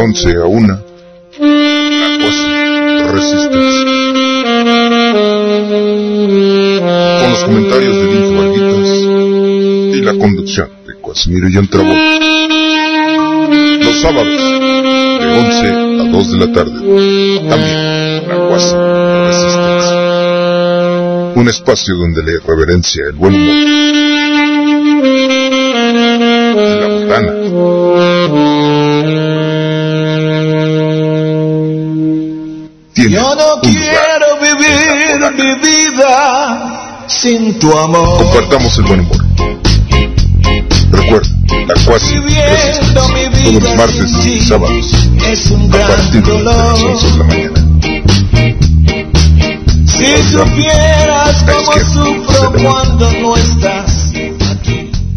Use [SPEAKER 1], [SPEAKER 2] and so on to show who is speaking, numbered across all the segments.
[SPEAKER 1] 11 a 1, La Cuasi Resistencia. Con los comentarios de Vince Varguitas y la conducción de Casimiro y John Travolta. Los sábados, de 11 a 2 de la tarde, también La Cuasi Resistencia. Un espacio donde la irreverencia, el buen humor y la botana
[SPEAKER 2] yo no quiero vivir mi vida sin tu amor.
[SPEAKER 1] Compartamos el buen humor. Recuerda, La Cuasi Resistencia, todos los martes y sábados a partir de las 11 de la mañana.
[SPEAKER 2] Si supieras cómo sufro cuando no estás aquí.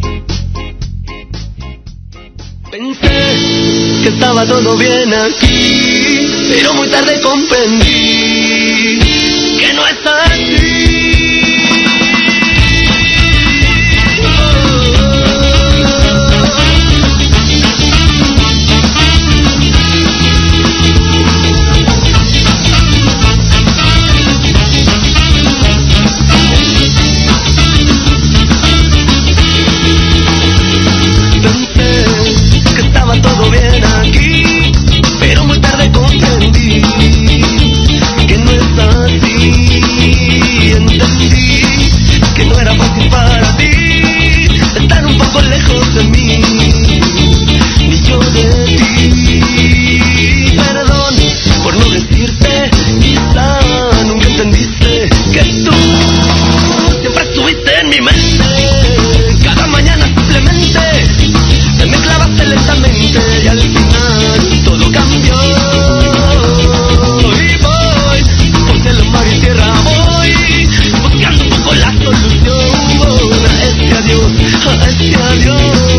[SPEAKER 3] Pensé que estaba todo bien aquí, pero muy tarde comprendí que no es así. Todo bien aquí, pero muy tarde comprendí que no es así. Entendí que no era fácil para ti estar un poco lejos de mí, ni yo de ti. Perdón por no decirte, quizá nunca entendiste que tú siempre estuviste en mi mente. Cada mañana simplemente te me clavaste lentamente y al final todo cambió. Y voy por cielo, mar y tierra, voy buscando un poco la solución a este adiós, a este adiós.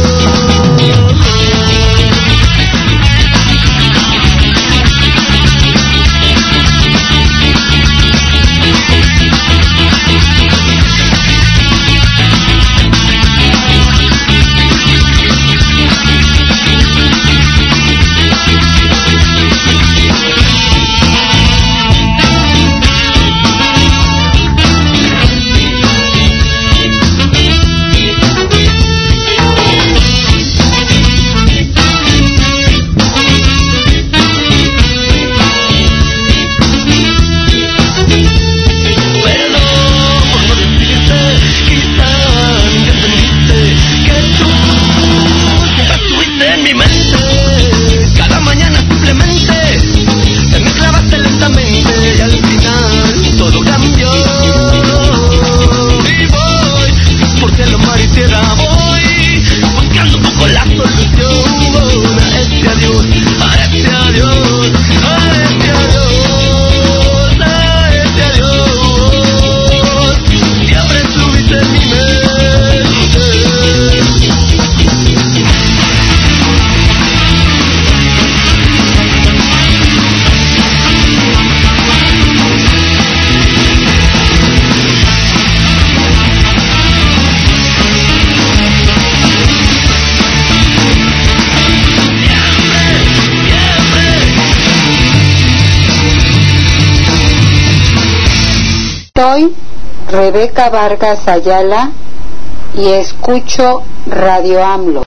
[SPEAKER 4] Soy Rebeca Vargas Ayala y escucho Radio AMLO.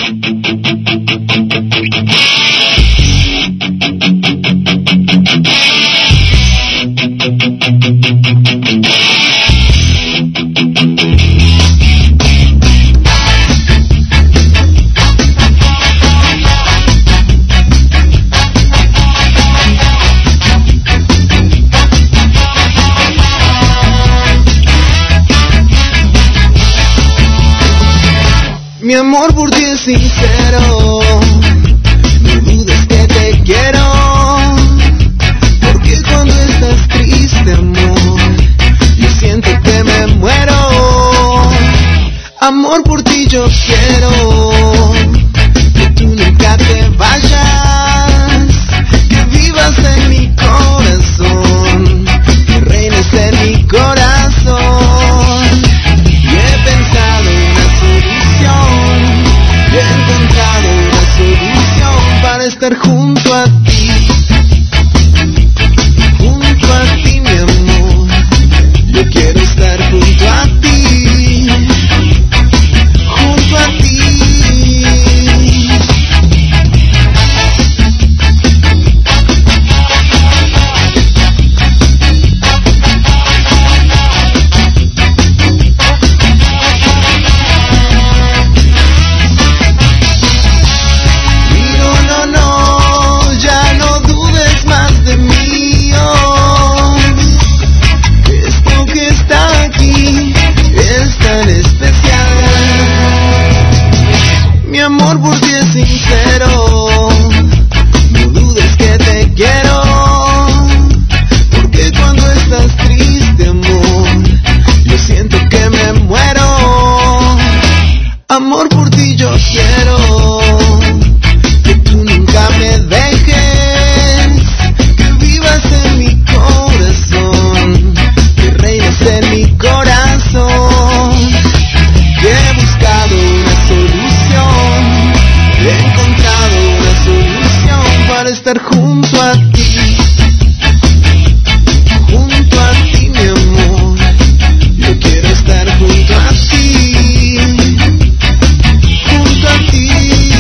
[SPEAKER 2] Mi amor por ti es sincero, no dudes que te quiero, porque cuando estás triste, amor, yo siento que me muero. Amor por ti yo quiero, que tú nunca te vayas, que vivas en mi corazón, que reines en mi corazón. Y he pensado una solución, he encontrado una solución para estar junto Amor, por ti yo quiero que tú nunca me dejes, que vivas en mi corazón, que reines en mi corazón. Que he buscado una solución, he encontrado una solución para estar junto a ti. Junto a ti, mi amor, yo quiero estar junto a ti, junto a ti.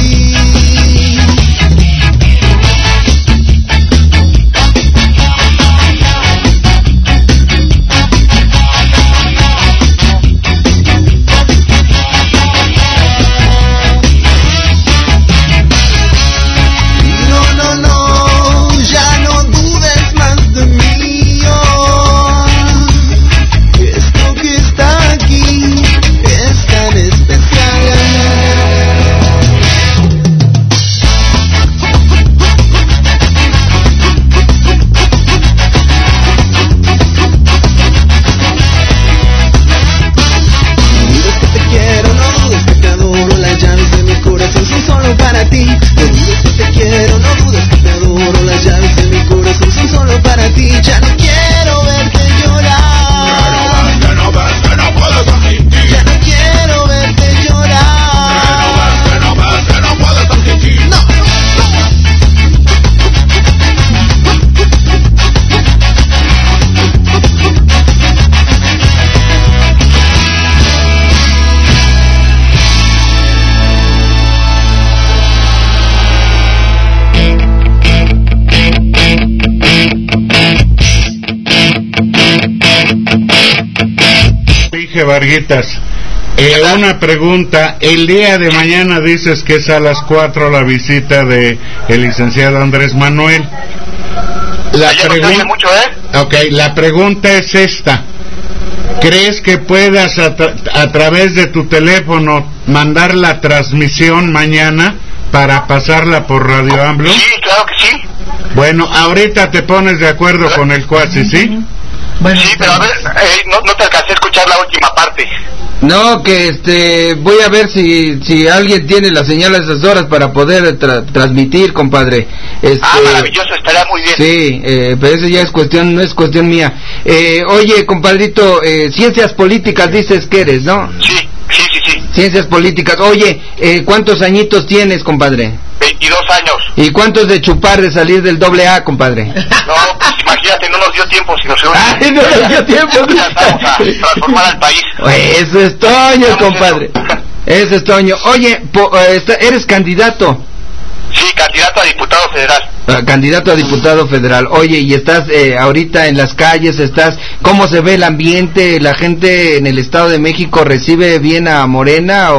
[SPEAKER 5] Varguitas, una pregunta. El día de mañana dices que es a las 4 la visita de el licenciado Andrés Manuel. La pregunta es esta: ¿crees que puedas a través de tu teléfono mandar la transmisión mañana para pasarla por Radio AMLO?
[SPEAKER 6] Sí, claro que sí.
[SPEAKER 5] Bueno, ahorita te pones de acuerdo con el cuasi, ¿sí?
[SPEAKER 6] Bueno, sí, pero a ver, no te alcancé a escuchar la última parte.
[SPEAKER 7] No, que voy a ver si alguien tiene la señal a esas horas para poder transmitir, compadre.
[SPEAKER 6] Maravilloso, estaría muy bien.
[SPEAKER 7] Sí, pero eso ya es cuestión, no es cuestión mía. Oye, compadrito, ciencias políticas dices que eres, ¿no?
[SPEAKER 6] Sí.
[SPEAKER 7] Ciencias políticas. Oye, ¿cuántos añitos tienes, compadre?
[SPEAKER 6] 22 años.
[SPEAKER 7] ¿Y cuántos de chupar de salir del AA, compadre?
[SPEAKER 6] No, pues imagínate, no nos dio tiempo, si nos
[SPEAKER 7] no nos dio tiempo.
[SPEAKER 6] Vamos a transformar al país.
[SPEAKER 7] Eso es Toño, compadre. Eso es Toño. Oye, ¿eres candidato?
[SPEAKER 6] Sí, candidato a diputado federal.
[SPEAKER 7] Candidato a diputado federal. Oye, ¿y estás ahorita en las calles? ¿Cómo se ve el ambiente? ¿La gente en el Estado de México recibe bien a Morena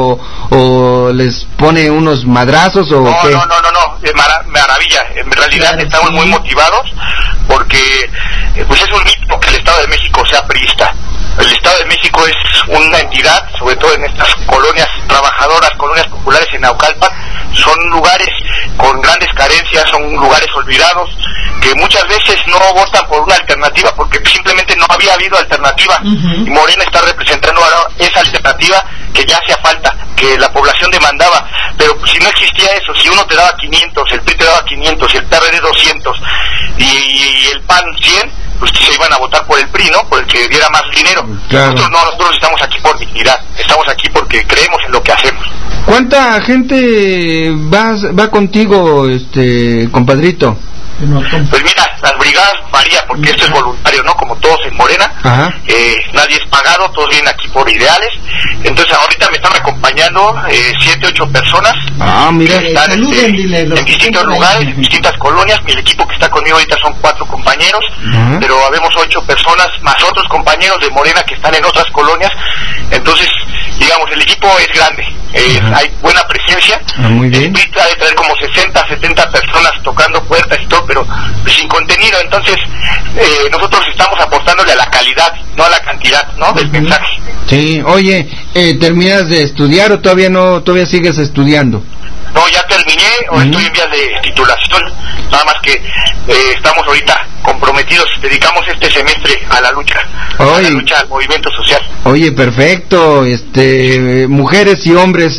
[SPEAKER 7] o les pone unos madrazos o qué?
[SPEAKER 6] No, maravilla. En realidad estamos muy motivados porque pues es un mito que el Estado de México sea priista. El Estado de México es una entidad, sobre todo en estas colonias trabajadoras, colonias populares en Naucalpan, son lugares con grandes carencias, son lugares olvidados, que muchas veces no votan por una alternativa porque simplemente no había habido alternativa. Y Morena está representando ahora esa alternativa que ya hacía falta, que la población demandaba. Pero pues, si no existía eso, si uno te daba 500, el PRI te daba 500, el PRD 200 y el PAN 100, pues que se iban a votar por el PRI, ¿no? Por el que diera más dinero.
[SPEAKER 7] Claro.
[SPEAKER 6] Nosotros estamos aquí por dignidad, estamos aquí porque creemos en lo que hacemos.
[SPEAKER 7] ¿Cuánta gente va contigo, compadrito?
[SPEAKER 6] Pues mira, las brigadas varía porque esto es voluntario, ¿no? Como todos en Morena. Nadie es pagado, todos vienen aquí por ideales. Entonces ahorita me están acompañando 7, 8 personas.
[SPEAKER 7] Mira.
[SPEAKER 6] Que están en distintos lugares, en distintas colonias. El equipo que está conmigo ahorita son 4 compañeros, pero habemos 8 personas más otros compañeros de Morena que están en otras colonias. Entonces, digamos, el equipo es grande, hay buena presencia.
[SPEAKER 7] Muy bien.
[SPEAKER 6] El PRI ha de traer como 60, 70 personas tocando puertas y todo, pero sin contenido. Entonces nosotros estamos apostándole a la calidad, no a la cantidad, ¿no? Del mensaje.
[SPEAKER 7] Sí. Oye, ¿terminas de estudiar o todavía sigues estudiando?
[SPEAKER 6] No, ya terminé, o estoy en vías de titulación, nada más que estamos ahorita comprometidos, dedicamos este semestre a la lucha, al movimiento social.
[SPEAKER 7] Oye, perfecto. Mujeres y hombres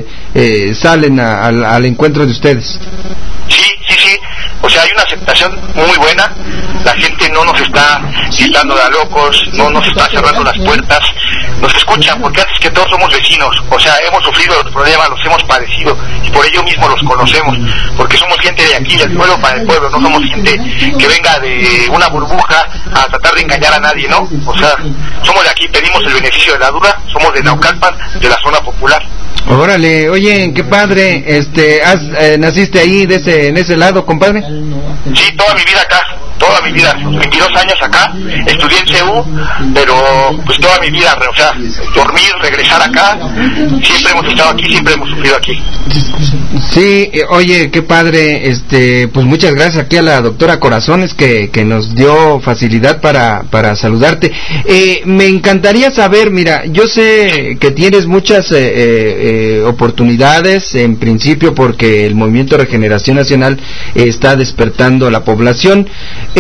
[SPEAKER 7] salen al encuentro de ustedes.
[SPEAKER 6] Sí. O sea, hay una aceptación muy buena. La gente no nos está gritando de a locos, no nos está cerrando las puertas, nos escuchan, porque antes que todos somos vecinos. O sea, hemos sufrido los problemas, los hemos padecido, y por ello mismo los conocemos, porque somos gente de aquí, del pueblo para el pueblo, no somos gente que venga de una burbuja a tratar de engañar a nadie, ¿no? O sea, somos de aquí, pedimos el beneficio de la duda, somos de Naucalpan, de la zona popular.
[SPEAKER 7] Órale, oye, qué padre, ¿naciste ahí en ese lado, compadre?
[SPEAKER 6] Sí, toda mi vida acá, 22 años acá, estudié en CEU, pero pues toda mi vida, o sea, dormir, regresar acá, siempre hemos estado aquí, siempre hemos sufrido aquí.
[SPEAKER 7] Sí, oye, qué padre, pues muchas gracias aquí a la doctora Corazones que nos dio facilidad para saludarte. Me encantaría saber, mira, yo sé que tienes muchas oportunidades, en principio porque el Movimiento Regeneración Nacional está despertando la población,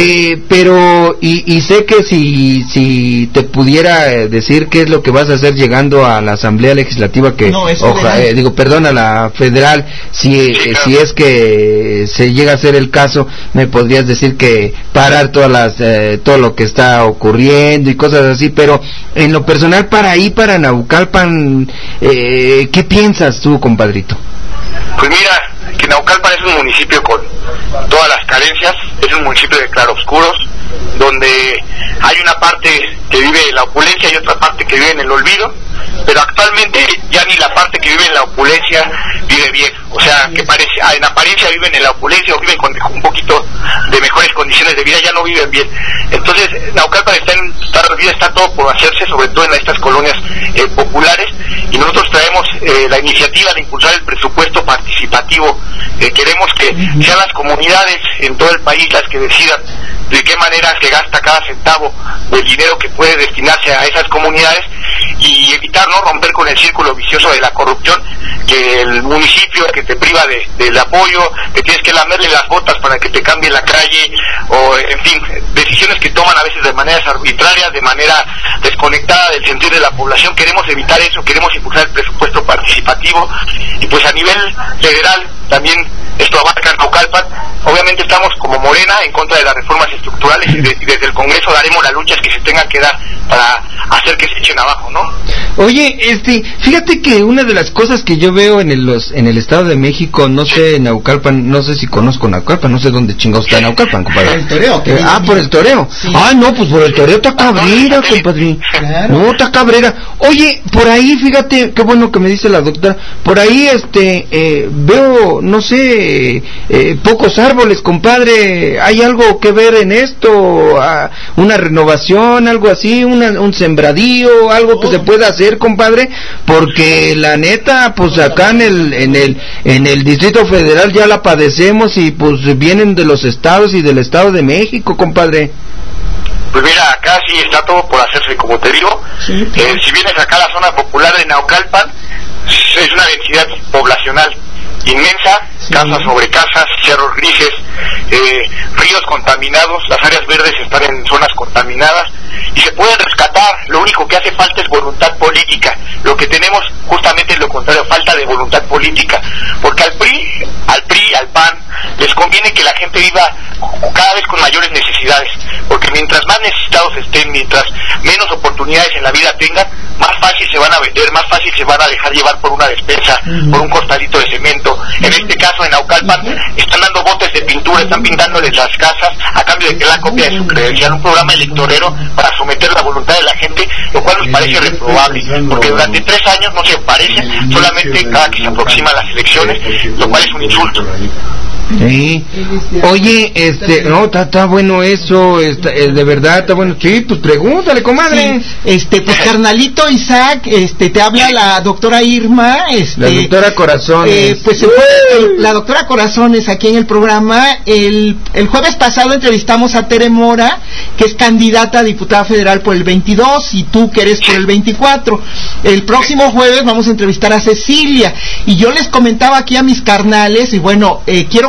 [SPEAKER 7] pero y sé que si te pudiera decir qué es lo que vas a hacer llegando a la Asamblea Legislativa, que a la federal, si es que se llega a ser el caso, me podrías decir que parar todo lo que está ocurriendo y cosas así, pero en lo personal para Naucalpan, ¿qué piensas tú, compadrito?
[SPEAKER 6] Pues mira, que Naucalpan es un municipio con todas las carencias, es un municipio de claroscuros, donde hay una parte que vive en la opulencia y otra parte que vive en el olvido, pero actualmente ya ni la parte que vive en la opulencia vive bien. O sea, que en apariencia viven en la opulencia o viven con un poquito de mejores condiciones de vida, ya no viven bien. Entonces Naucalpan está todo por hacerse, sobre todo en estas colonias populares, y nosotros traemos la iniciativa de impulsar el presupuesto participativo. Queremos que sean las comunidades en todo el país las que decidan de qué manera se gasta cada centavo del dinero que puede destinarse a esas comunidades, y evitar romper con el círculo vicioso de la corrupción, que el municipio que te priva del apoyo, que tienes que lamerle las botas para que te cambie la calle, o en fin, decisiones que toman a veces de maneras arbitrarias, de manera desconectada del sentir de la población. Queremos evitar eso, queremos impulsar el presupuesto participativo, y pues a nivel federal también esto abarca Naucalpan. Obviamente estamos como Morena en contra de las reformas estructurales, y desde el Congreso daremos las luchas que se tengan que dar para hacer que se echen abajo, ¿no?
[SPEAKER 7] Oye, fíjate que una de las cosas que yo veo en el Estado de México, no sé, Naucalpan, no sé si conozco Naucalpan, no sé dónde chingados está Naucalpan, compadre.
[SPEAKER 8] Por el toreo.
[SPEAKER 7] Por el toreo. Sí. No, pues por el toreo está Cabrera, compadre. Claro. No, está Cabrera. Oye, por ahí, fíjate, qué bueno que me dice la doctora, por ahí, veo, no sé, pocos árboles, compadre. ¿Hay algo que ver en esto? ¿Una renovación, algo así, un sembradío, algo que se pueda hacer, compadre? Porque la neta, pues acá en el Distrito Federal ya la padecemos, y pues vienen de los estados y del Estado de México, compadre.
[SPEAKER 6] Pues mira, acá sí está todo por hacerse, como te digo. Sí, si vienes acá a la zona popular de Naucalpan, es una densidad poblacional inmensa, sí. Casas sobre casas, cerros grises, ríos contaminados, las áreas verdes están en zonas contaminadas y se pueden rescatar. Lo único que hace falta es voluntad política. Lo que tenemos justamente es lo contrario, falta de voluntad política, porque al PRI, al PAN les conviene que la gente viva cada vez con mayores necesidades, porque mientras más necesitados estén, mientras menos oportunidades en la vida tengan, más fácil se van a vender, más fácil se van a dejar llevar por una despensa, por un costalito de cemento. En este caso en Naucalpan están dando botes de pintura, están pintándoles las casas a cambio de que la copia de su credencial, un programa electorero para someter la voluntad de la gente, lo cual nos parece reprobable, porque durante 3 años no se aparecen, solamente cada que se aproximan las elecciones, lo cual es un insulto.
[SPEAKER 7] Sí. Oye, no, está bueno eso, de verdad está bueno. Sí, pues pregúntale, comadre.
[SPEAKER 8] Sí, pues carnalito Isaac, te habla la doctora Irma,
[SPEAKER 7] la doctora Corazones.
[SPEAKER 8] Pues la doctora Corazones aquí en el programa. El jueves pasado entrevistamos a Tere Mora, que es candidata a diputada federal por el 22, y tú que eres por el 24. El próximo jueves vamos a entrevistar a Cecilia, y yo les comentaba aquí a mis carnales, y bueno, quiero que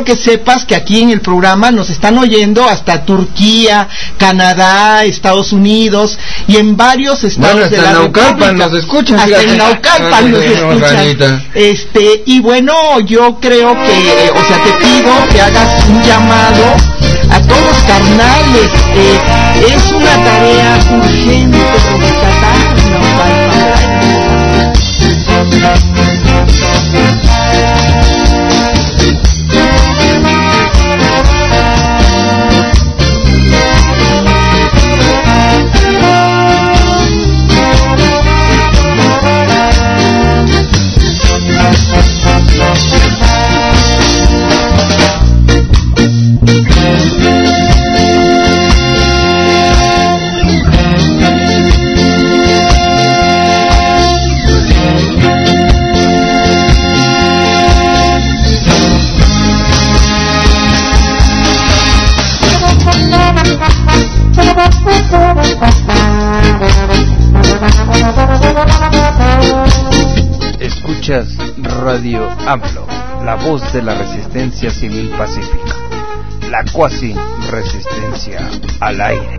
[SPEAKER 8] que sepas que aquí en el programa nos están oyendo hasta Turquía, Canadá, Estados Unidos y en varios estados de la
[SPEAKER 7] Naucalpan nos escuchan.
[SPEAKER 8] Hasta en Naucalpan nos escuchan. Y bueno, yo creo que, o sea, te pido que hagas un llamado a todos los carnales. Es una tarea urgente rescatar Naucalpan.
[SPEAKER 7] Escuchas Radio AMLO, la voz de la resistencia civil pacífica, la cuasi resistencia al aire.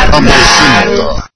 [SPEAKER 1] presenta.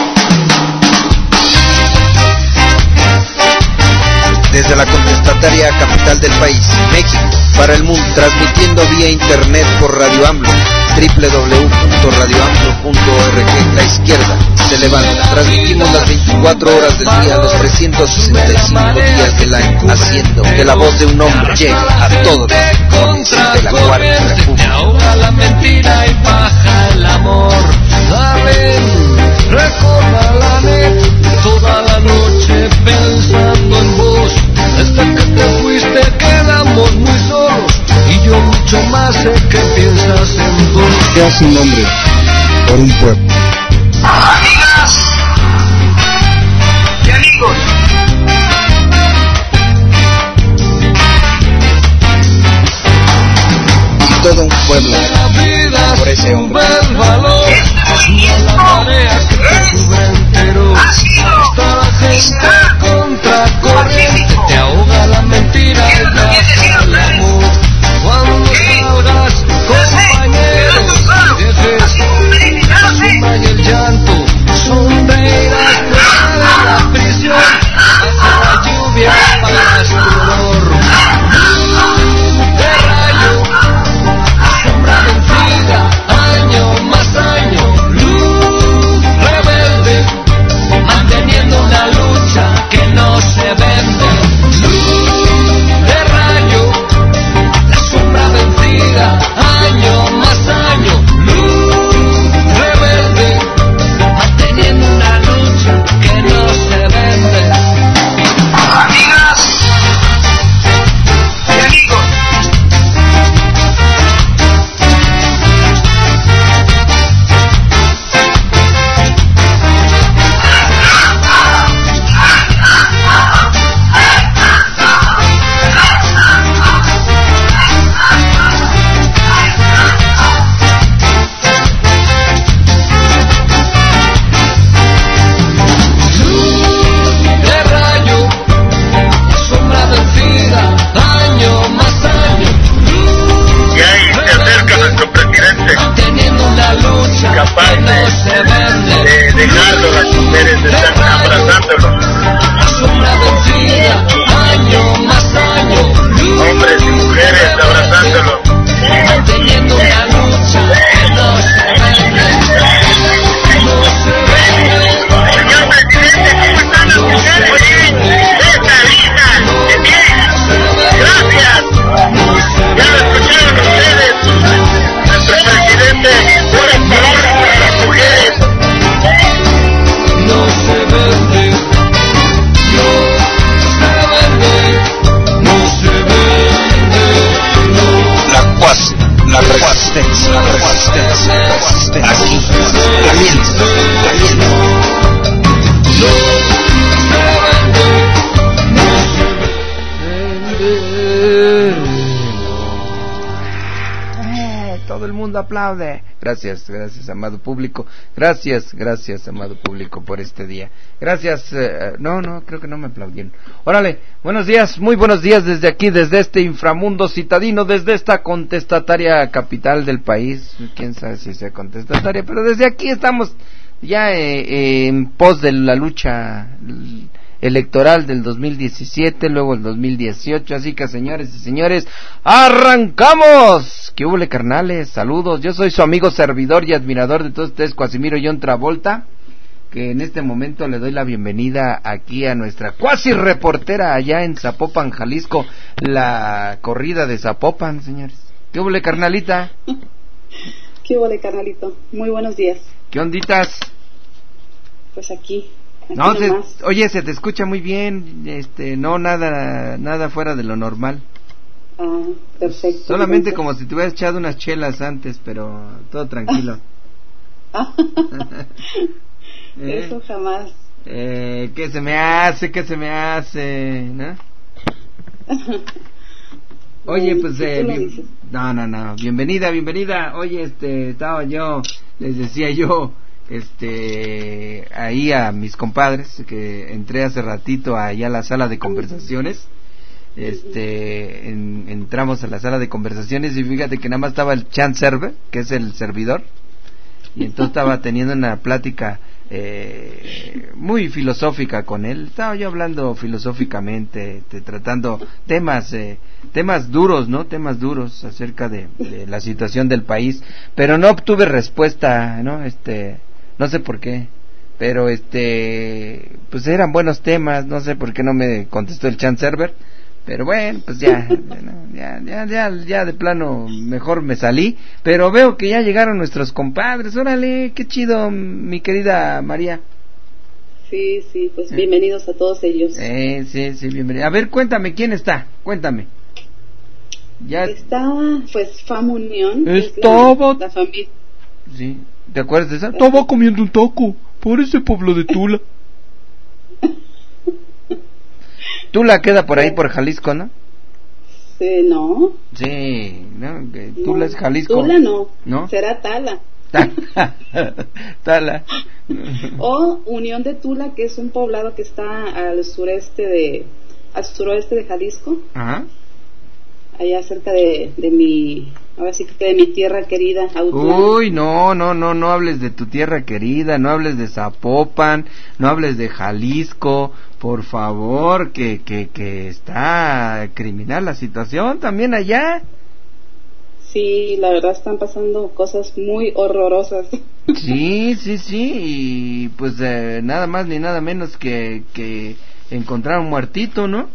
[SPEAKER 9] Desde la contestataria capital del país, México, para el mundo, transmitiendo vía internet por Radio AMLO, www.radioamlo.org. La izquierda se levanta. Transmitimos las 24 horas del día, los 365 días del año, haciendo que la voz de un hombre llegue a todos de la Cuarta República.
[SPEAKER 3] Ahoga la mentira y baja el amor. Saben, recorda la net toda la noche pensando en vos. Desde que te fuiste quedamos muy solos y yo mucho más sé que piensas en vos.
[SPEAKER 10] Seas un hombre por un pueblo.
[SPEAKER 6] Amigas y amigos,
[SPEAKER 9] Y todo un pueblo por ese hombre.
[SPEAKER 3] El valor, la tarea que te sube entero. Hasta la gente contracorriente te ahoga la mentira y baja el amor. Cuando salgas, compañeros, dejes la suma y el llanto. Sonreirás fuera de la prisión, bajo la lluvia para su dolor. De rayo, sombra vencida, año más año, luz rebelde, manteniendo una lucha que no se vende. Luz de rayo, la sombra vencida, año más año, luz rebelde, manteniendo una lucha que no se vende.
[SPEAKER 6] amigas y amigos,
[SPEAKER 3] De rayo, sombra vencida, año más año,
[SPEAKER 6] y ahí se acerca nuestro presidente,
[SPEAKER 3] teniendo una lucha
[SPEAKER 6] capaz
[SPEAKER 3] que no se vende.
[SPEAKER 6] de dejarlo, las mujeres están abrazándolo,
[SPEAKER 3] La sombra vencida, año más año,
[SPEAKER 6] hombres y mujeres abrazándolo.
[SPEAKER 3] manteniendo una lucha que no se vende. No se vende.
[SPEAKER 6] Señor presidente, ¿cómo están las mujeres? Esta lista, de bien, gracias. Ya lo escucharon ustedes, nuestro presidente, buenas palabras para las mujeres.
[SPEAKER 3] No se vende. No se vende. No se vende. No.
[SPEAKER 9] La cuasi, la resistencia, aquí, caliente.
[SPEAKER 7] Todo el mundo aplaude. Gracias, amado público. Gracias, amado público, por este día. Gracias. No, creo que no me aplaudieron. Órale, buenos días, muy buenos días desde aquí, desde este inframundo citadino, desde esta contestataria capital del país. Quién sabe si sea contestataria, pero desde aquí estamos ya en pos de la lucha electoral del 2017, luego el 2018, así que señores y señores, ¡arrancamos! ¿Qué hubo, carnales? Saludos, yo soy su amigo servidor y admirador de todos ustedes, Casimiro John Travolta, que en este momento le doy la bienvenida aquí a nuestra cuasi reportera allá en Zapopan, Jalisco, la corrida de Zapopan, señores. ¿Qué hubo, carnalita?
[SPEAKER 11] ¿Qué hubo, carnalito? Muy buenos días.
[SPEAKER 7] ¿Qué onditas?
[SPEAKER 11] Pues aquí
[SPEAKER 7] no, oye, se te escucha muy bien, no, nada fuera de lo normal.
[SPEAKER 11] Ah, perfecto.
[SPEAKER 7] Solamente entonces, como si te hubieras echado unas chelas antes, pero todo tranquilo.
[SPEAKER 11] Eso jamás.
[SPEAKER 7] ¿Qué se me hace? ¿No? Oye, pues, no, bienvenida. Oye, les decía yo, ahí a mis compadres, que entré hace ratito allá a la sala de conversaciones, entramos a la sala de conversaciones y fíjate que nada más estaba el chat server, que es el servidor, Y entonces estaba teniendo una plática muy filosófica con él. Estaba yo hablando filosóficamente, tratando temas duros, ¿no? Temas duros acerca de la situación del país, pero no obtuve respuesta, ¿no? No sé por qué, pero pues eran buenos temas, no sé por qué no me contestó el chat server. Pero bueno, pues ya de plano mejor me salí, pero veo que ya llegaron nuestros compadres. Órale, qué chido, mi querida María.
[SPEAKER 11] Sí, pues bienvenidos a todos ellos.
[SPEAKER 7] Sí, bienvenido. A ver, cuéntame, ¿quién está? Cuéntame. Ya
[SPEAKER 11] está, pues, Famunión.
[SPEAKER 7] Estaba...
[SPEAKER 11] La familia.
[SPEAKER 7] Sí, ¿te acuerdas de esa? Estaba comiendo un taco por ese pueblo de Tula. Tula queda por ahí, por Jalisco, ¿no?
[SPEAKER 11] Sí, no.
[SPEAKER 7] Sí, ¿no? Tula es Jalisco.
[SPEAKER 11] Tula no, será Tala.
[SPEAKER 7] Tala.
[SPEAKER 11] O Unión de Tula, que es un poblado que está al suroeste de Jalisco.
[SPEAKER 7] Ajá.
[SPEAKER 11] Allá cerca de mi, ahora sí que de mi tierra querida, Autlán.
[SPEAKER 7] Uy, no hables de tu tierra querida, no hables de Zapopan, no hables de Jalisco, por favor, que está criminal la situación también allá.
[SPEAKER 11] Sí, la verdad están pasando cosas muy horrorosas.
[SPEAKER 7] Sí, y pues nada más ni nada menos que encontrar un muertito, ¿no?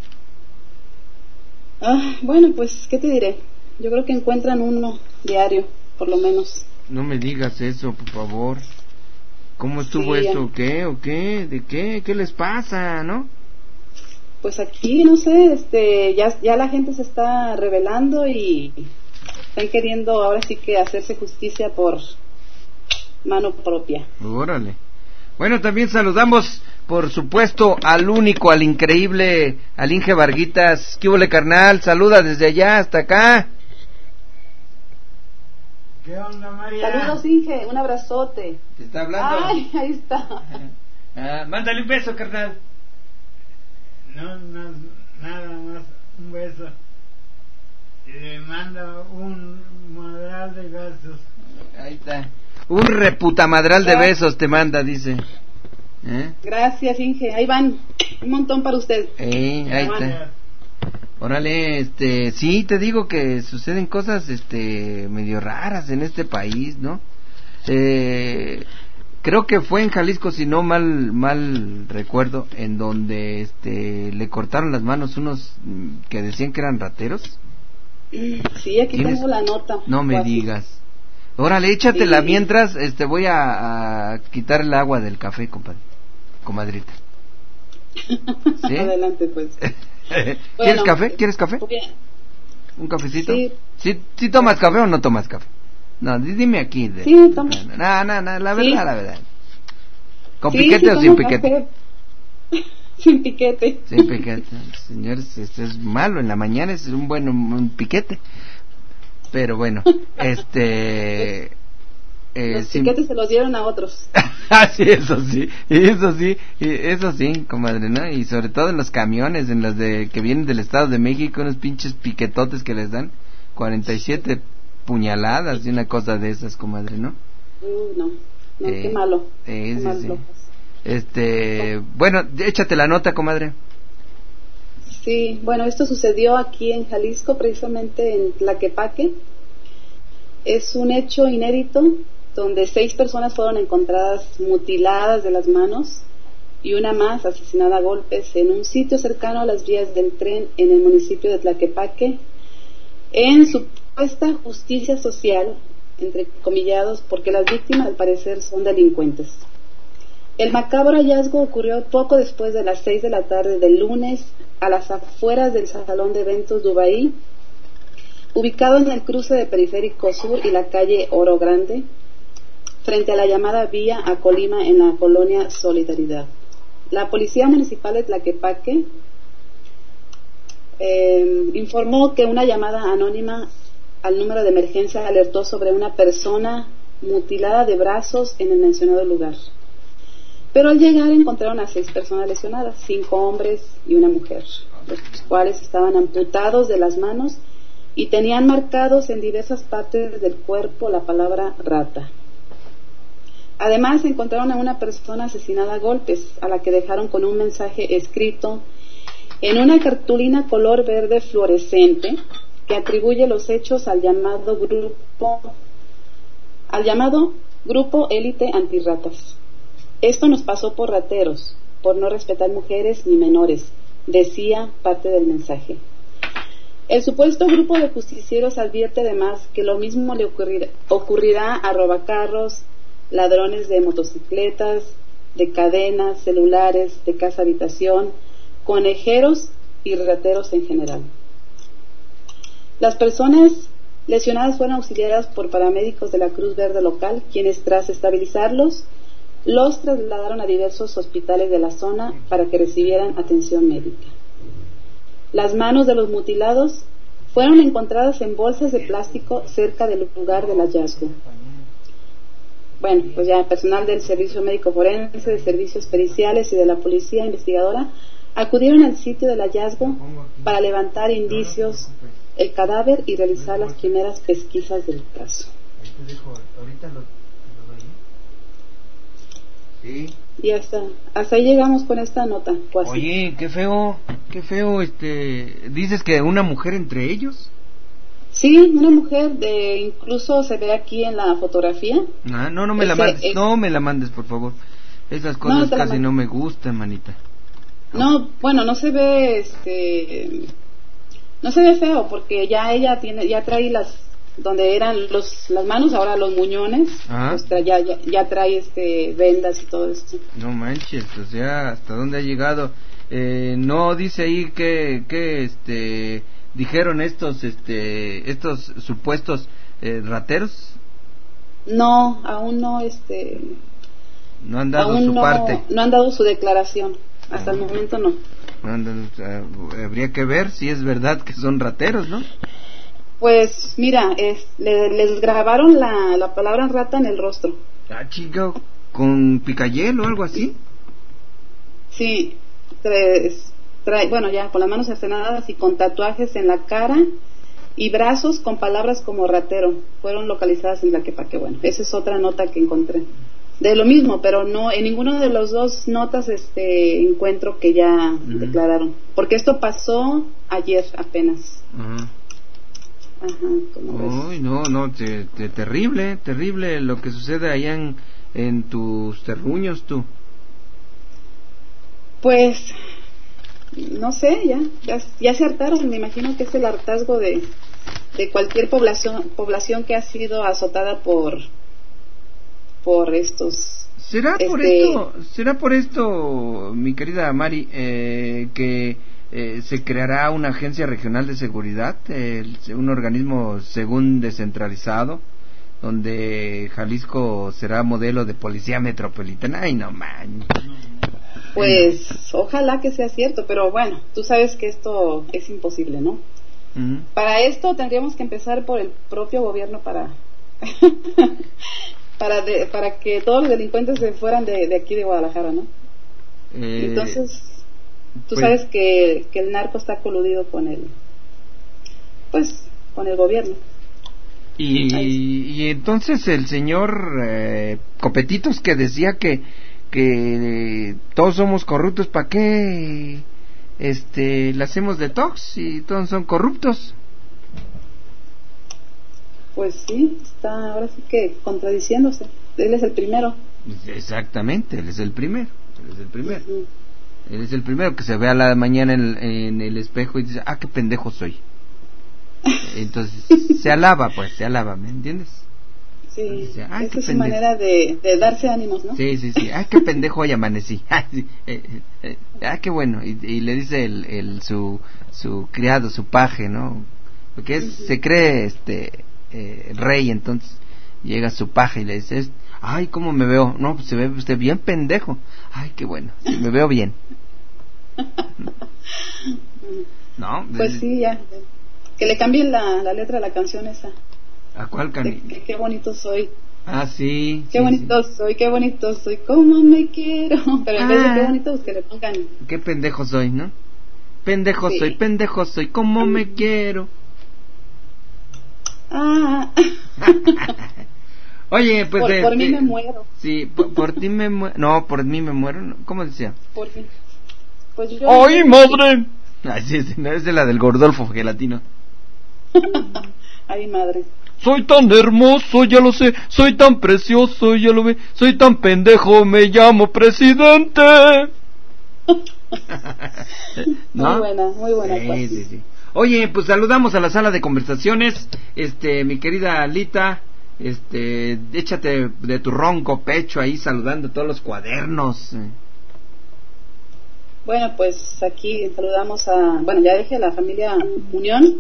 [SPEAKER 11] Bueno, pues, ¿qué te diré? Yo creo que encuentran uno diario, por lo menos.
[SPEAKER 7] No me digas eso, por favor. ¿Cómo estuvo esto? ¿O qué? ¿De qué? ¿Qué les pasa, no?
[SPEAKER 11] Pues aquí, no sé, ya la gente se está rebelando y están queriendo ahora sí que hacerse justicia por mano propia.
[SPEAKER 7] Órale. Bueno, también saludamos, por supuesto, al único, al increíble, al Inge Varguitas. ¿Qué hubo, carnal? Saluda desde allá hasta acá.
[SPEAKER 5] ¿Qué onda, María?
[SPEAKER 11] Saludos, Inge, un abrazote.
[SPEAKER 7] ¿Te está hablando?
[SPEAKER 11] Ay, ahí está.
[SPEAKER 7] Mándale un beso, carnal.
[SPEAKER 5] No, nada más, un beso. Y le manda un madral de besos.
[SPEAKER 7] Ahí está. Un reputamadral de besos te manda, dice.
[SPEAKER 11] Gracias, Inge. Ahí van. Un montón para usted.
[SPEAKER 7] Ahí está. Órale, sí, te digo que suceden cosas, medio raras en este país, ¿no? Creo que fue en Jalisco, si no mal recuerdo, en donde, le cortaron las manos unos que decían que eran rateros.
[SPEAKER 11] Sí, aquí tengo la nota.
[SPEAKER 7] No me digas. Órale, échatela mientras, voy a quitar el agua del café, comadrita. ¿Sí?
[SPEAKER 11] Adelante, pues.
[SPEAKER 7] ¿Quieres café? ¿Quieres café? ¿Un cafecito? ¿Sí tomas café o no tomas café? No, dime aquí.
[SPEAKER 11] Sí, tomo.
[SPEAKER 7] No, la verdad. ¿Con piquete o sin piquete?
[SPEAKER 11] Sin piquete.
[SPEAKER 7] Sin piquete. Señores, esto es malo. En la mañana es un piquete. Pero bueno,
[SPEAKER 11] los piquetes se los dieron a otros.
[SPEAKER 7] Sí, eso sí, comadre, ¿no? Y sobre todo en los camiones, en los que vienen del Estado de México, unos pinches piquetotes que les dan 47 puñaladas y una cosa de esas, comadre, ¿no?
[SPEAKER 11] No, qué malo.
[SPEAKER 7] Sí. Bueno, échate la nota, comadre.
[SPEAKER 11] Sí, bueno, esto sucedió aquí en Jalisco, precisamente en Tlaquepaque. Es un hecho inédito donde 6 personas fueron encontradas mutiladas de las manos y una más asesinada a golpes en un sitio cercano a las vías del tren en el municipio de Tlaquepaque, en supuesta justicia social, entre comillados, porque las víctimas al parecer son delincuentes. El macabro hallazgo ocurrió poco después de las 6 de la tarde del lunes a las afueras del Salón de Eventos Dubaí, ubicado en el cruce de Periférico Sur y la calle Oro Grande, frente a la llamada Vía a Colima en la colonia Solidaridad. La Policía Municipal de Tlaquepaque informó que una llamada anónima al número de emergencia alertó sobre una persona mutilada de brazos en el mencionado lugar. Pero al llegar encontraron a 6 personas lesionadas, 5 hombres y una mujer, los cuales estaban amputados de las manos y tenían marcados en diversas partes del cuerpo la palabra rata. Además, encontraron a una persona asesinada a golpes, a la que dejaron con un mensaje escrito en una cartulina color verde fluorescente que atribuye los hechos al llamado grupo élite antirratas. Esto nos pasó por rateros, por no respetar mujeres ni menores, decía parte del mensaje. El supuesto grupo de justicieros advierte además que lo mismo le ocurrirá a robacarros, ladrones de motocicletas, de cadenas, celulares, de casa habitación, conejeros y rateros en general. Las personas lesionadas fueron auxiliadas por paramédicos de la Cruz Verde local, quienes tras estabilizarlos, los trasladaron a diversos hospitales de la zona para que recibieran atención médica. Las manos de los mutilados fueron encontradas en bolsas de plástico cerca del lugar del hallazgo. Bueno, pues ya personal del Servicio Médico Forense, de Servicios Periciales y de la Policía Investigadora acudieron al sitio del hallazgo para levantar indicios, el cadáver y realizar las primeras pesquisas del caso.
[SPEAKER 7] Sí.
[SPEAKER 11] Y hasta ahí llegamos con esta nota. Pues.
[SPEAKER 7] Oye, qué feo, ¿dices que una mujer entre ellos?
[SPEAKER 11] Sí, una mujer, incluso se ve aquí en la fotografía.
[SPEAKER 7] No me la mandes, no me la mandes, por favor. Esas cosas casi no me gustan, manita.
[SPEAKER 11] No, bueno, no se ve, no se ve feo, porque ya ella ya trae donde eran las manos, ahora los muñones, pues ya trae vendas y todo esto.
[SPEAKER 7] No manches, o sea, ¿hasta dónde ha llegado? No dice ahí que dijeron estos supuestos rateros.
[SPEAKER 11] No, aún no,
[SPEAKER 7] no han dado su parte.
[SPEAKER 11] No han dado su declaración, hasta el momento no.
[SPEAKER 7] Habría que ver si es verdad que son rateros, ¿no?
[SPEAKER 11] Pues mira, les grabaron la palabra rata en el rostro.
[SPEAKER 7] Chico, ¿con picayel o algo así?
[SPEAKER 11] Sí, bueno, ya con las manos cercenadas y con tatuajes en la cara y brazos con palabras como ratero. Fueron localizadas en Tlaquepaque. Bueno, esa es otra nota que encontré. De lo mismo, pero no en ninguno de los dos notas encuentro que ya declararon. Porque esto pasó ayer apenas. Ajá, ¿cómo ves?
[SPEAKER 7] No, terrible lo que sucede allá en tus terruños, tú.
[SPEAKER 11] Pues, no sé, ya se hartaron, me imagino que es el hartazgo de cualquier población que ha sido azotada por estos.
[SPEAKER 7] ¿Será por esto, mi querida Mari, que se creará una agencia regional de seguridad, un organismo según descentralizado, donde Jalisco será modelo de policía metropolitana? Ay, no man.
[SPEAKER 11] Pues ojalá que sea cierto, pero bueno, tú sabes que esto es imposible, ¿no? Para esto tendríamos que empezar por el propio gobierno para que todos los delincuentes se fueran de aquí de Guadalajara, ¿no? Entonces tú sabes que el narco está coludido con el gobierno.
[SPEAKER 7] Y entonces el señor Copetitos, que decía que todos somos corruptos, ¿para qué le hacemos detox si todos son corruptos?
[SPEAKER 11] Pues sí, está ahora sí que contradiciéndose. Él es el primero.
[SPEAKER 7] Exactamente, él es el primero. Él es el primero que se ve a la mañana en el espejo y dice, qué pendejo soy. Entonces se alaba, ¿me entiendes?
[SPEAKER 11] Sí, dice, esa es su manera de darse ánimos, ¿no?
[SPEAKER 7] Sí, qué pendejo hoy amanecí. Qué bueno. Y le dice su criado, su paje, ¿no? Porque se cree rey, entonces llega su paje y le dice, ay, ¿cómo me veo? No, pues se ve usted bien pendejo. Ay, qué bueno, sí, me veo bien. ¿No?
[SPEAKER 11] Pues sí, ya. Que le cambien la letra a la canción esa.
[SPEAKER 7] ¿A cuál canción?
[SPEAKER 11] Qué bonito soy.
[SPEAKER 7] Sí.
[SPEAKER 11] Qué bonito soy, cómo me quiero. Pero en vez de qué bonito, pues que le pongan.
[SPEAKER 7] Qué pendejo soy, ¿no? Pendejo soy, cómo me quiero. Oye, pues
[SPEAKER 11] por mí me muero.
[SPEAKER 7] Sí, por ti me muero. No, por mí me muero. ¿Cómo decía?
[SPEAKER 11] Por mí. Pues yo.
[SPEAKER 7] ¡Ay, madre! Ay, sí, no, es de la del Gordolfo Gelatino.
[SPEAKER 11] Ay, madre.
[SPEAKER 7] Soy tan hermoso, ya lo sé. Soy tan precioso, ya lo ve. Soy tan pendejo, me llamo presidente. ¿No?
[SPEAKER 11] Muy buena.
[SPEAKER 7] Sí, sí, sí. Oye, pues saludamos a la sala de conversaciones. Mi querida Alita, échate de tu ronco pecho ahí saludando todos los cuadernos.
[SPEAKER 11] Bueno, pues aquí saludamos ya dije a la familia Unión,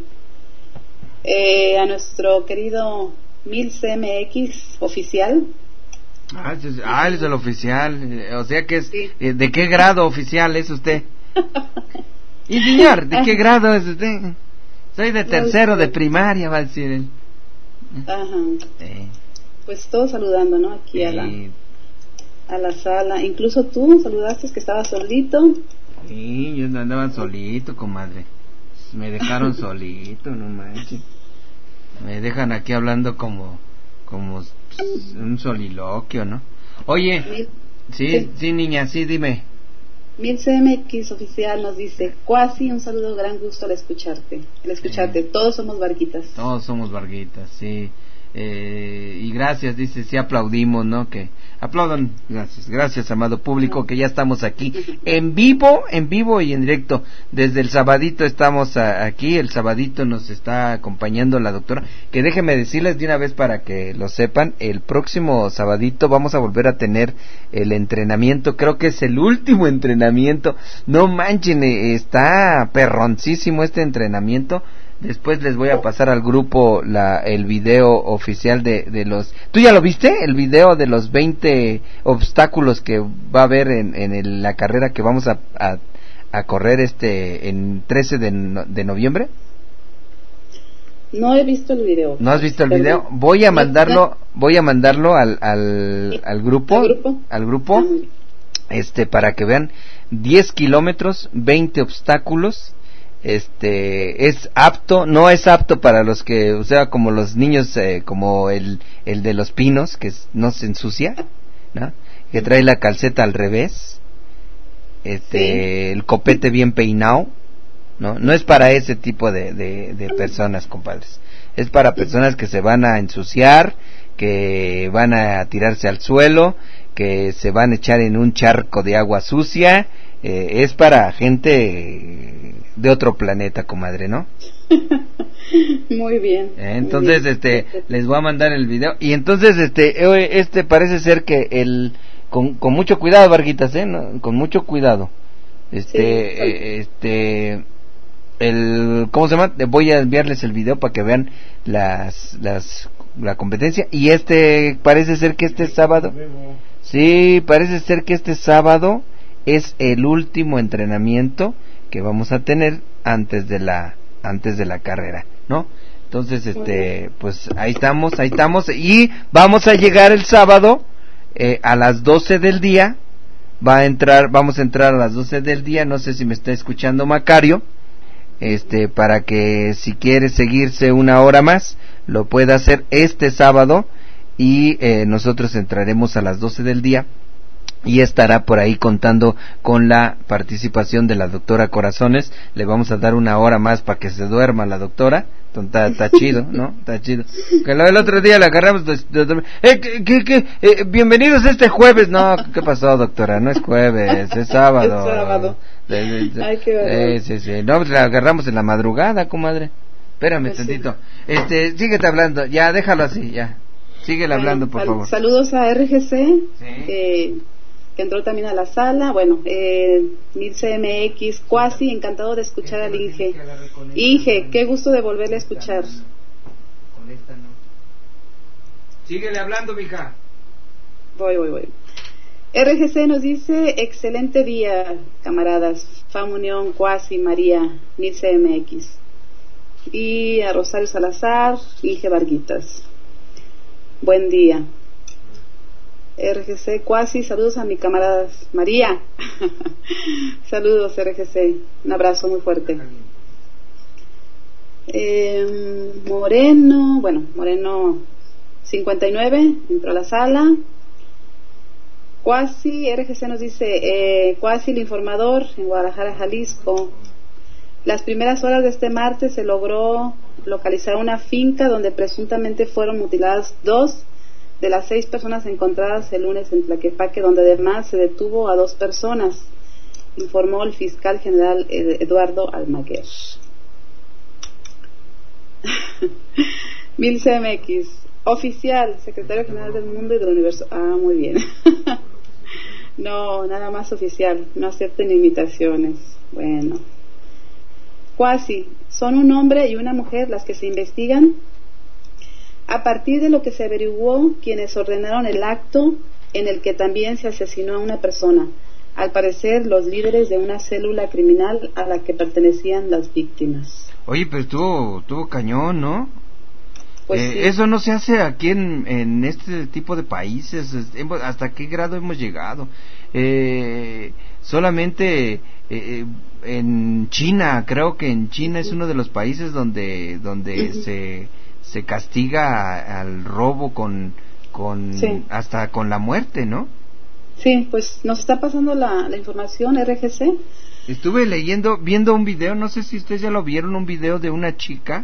[SPEAKER 11] a nuestro querido Mil CMX oficial.
[SPEAKER 7] Él es el oficial, o sea que es, sí. ¿De qué grado oficial es usted? Y señor, ¿de qué grado es usted? Soy de tercero de primaria, va a decir él.
[SPEAKER 11] Ajá. Pues todos saludando, ¿no? Aquí a la sala. Incluso tú saludaste que estabas solito.
[SPEAKER 7] Sí, yo andaba solito, comadre. Me dejaron solito, no manches. Me dejan aquí hablando como un soliloquio, ¿no? Oye, sí, niña, sí, dime.
[SPEAKER 11] Mil CMX oficial nos dice, Cuasi, un saludo, gran gusto al escucharte. Todos somos Varguitas.
[SPEAKER 7] Todos somos Varguitas, sí. Y gracias, dice, sí aplaudimos, ¿no? Que aplaudan, gracias amado público, que ya estamos aquí en vivo y en directo. Desde el sabadito estamos aquí, el sabadito nos está acompañando la doctora, que déjenme decirles de una vez para que lo sepan, el próximo sabadito vamos a volver a tener el entrenamiento, creo que es el último entrenamiento, no manchen, está perroncísimo este entrenamiento. Después les voy a pasar al grupo el video oficial de los... ¿Tú ya lo viste? El video de los 20 obstáculos que va a haber en la carrera que vamos a correr en 13 de noviembre.
[SPEAKER 11] No he visto el video.
[SPEAKER 7] ¿No has visto el video? Voy a mandarlo al grupo. Al grupo. Para que vean 10 kilómetros, 20 obstáculos. Es apto, no es apto para los que, o sea, como los niños, como el de los pinos, que no se ensucia, ¿no? Que trae la calceta al revés, sí. El copete bien peinado, no es para ese tipo de personas, compadres. Es para personas que se van a ensuciar, que van a tirarse al suelo, que se van a echar en un charco de agua sucia. Es para gente de otro planeta, comadre, ¿no?
[SPEAKER 11] Muy bien.
[SPEAKER 7] Entonces, muy bien. Les voy a mandar el video. Y entonces, parece ser que con mucho cuidado, Varguitas, ¿no? Con mucho cuidado. ¿Cómo se llama? Voy a enviarles el video para que vean la competencia. Y parece ser que este sábado. Sí, parece ser que este sábado es el último entrenamiento que vamos a tener antes de la carrera, ¿no? Entonces, pues ahí estamos y vamos a llegar el sábado a las 12 del día. Vamos a entrar a las 12 del día, no sé si me está escuchando Macario, para que si quiere seguirse una hora más, lo pueda hacer este sábado y nosotros entraremos a las 12 del día. Y estará por ahí contando con la participación de la doctora Corazones. Le vamos a dar una hora más para que se duerma la doctora. Está chido, ¿no? Está chido. Que el otro día la agarramos bienvenidos este jueves. No, ¿qué pasó, doctora? No es jueves, es sábado.
[SPEAKER 11] Es sábado. Ay, qué verdad.
[SPEAKER 7] Sí. No, la agarramos en la madrugada, comadre. Espérame tantito. Síguete hablando. Ya, déjalo así, ya. Síguele hablando, por favor.
[SPEAKER 11] Saludos a RGC. Sí. Que entró también a la sala, Mil CMX, Cuasi, encantado de escuchar al Inge. Inge, qué gusto de volverle a escuchar.
[SPEAKER 7] Con esta no. Síguele hablando, mija.
[SPEAKER 11] Voy. RGC nos dice, excelente día, camaradas. FAM Unión, Cuasi, María, Mil CMX. Y a Rosario Salazar, Inge Varguitas. Buen día. RGC Cuasi, saludos a mi camarada María. Saludos, RGC, un abrazo muy fuerte. Moreno 59, entró a la sala. Cuasi, RGC nos dice, Cuasi el informador en Guadalajara, Jalisco. Las primeras horas de este martes se logró localizar una finca donde presuntamente fueron mutiladas 2 de las 6 personas encontradas el lunes en Tlaquepaque, donde además se detuvo a 2 personas, informó el fiscal general Eduardo Almaguer. 1000 CMX, oficial, secretario general del mundo y del universo. Ah, muy bien. No, nada más oficial, no acepten imitaciones. Bueno. Cuasi, son un hombre y una mujer las que se investigan. A partir de lo que se averiguó, quienes ordenaron el acto en el que también se asesinó a una persona, al parecer los líderes de una célula criminal a la que pertenecían las víctimas.
[SPEAKER 7] Oye, pero estuvo cañón, ¿no?
[SPEAKER 11] Pues sí.
[SPEAKER 7] Eso no se hace aquí en este tipo de países. ¿Hasta qué grado hemos llegado? Solamente en China, creo que en China es uno de los países donde se castiga al robo con sí, hasta con la muerte, ¿no?
[SPEAKER 11] Sí, pues nos está pasando la información, RGC.
[SPEAKER 7] Estuve viendo un video, no sé si ustedes ya lo vieron, un video de una chica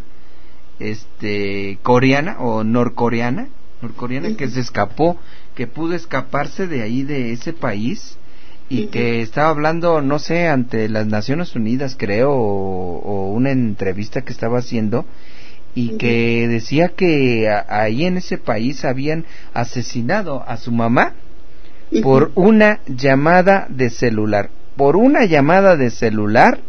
[SPEAKER 7] coreana o norcoreana que se escapó, que pudo escaparse de ahí, de ese país, y que estaba hablando, no sé, ante las Naciones Unidas, creo, o una entrevista que estaba haciendo, y que decía que ahí en ese país habían asesinado a su mamá por una llamada de celular. Por una llamada de celular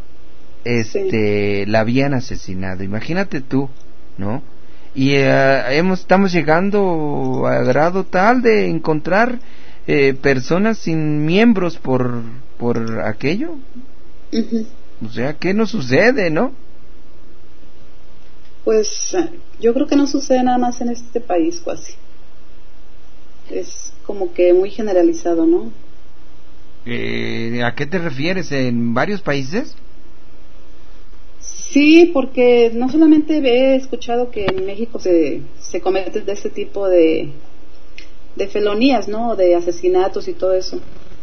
[SPEAKER 7] la habían asesinado. Imagínate tú, ¿no? Y estamos llegando a grado tal de encontrar personas sin miembros por aquello. O sea, ¿qué nos sucede, no?
[SPEAKER 11] Pues yo creo que no sucede nada más en este país, Cuasi. Es como que muy generalizado, ¿no?
[SPEAKER 7] ¿A qué te refieres? ¿En varios países?
[SPEAKER 11] Sí, porque no solamente he escuchado que en México se cometen de este tipo de felonías, ¿no? De asesinatos y todo eso.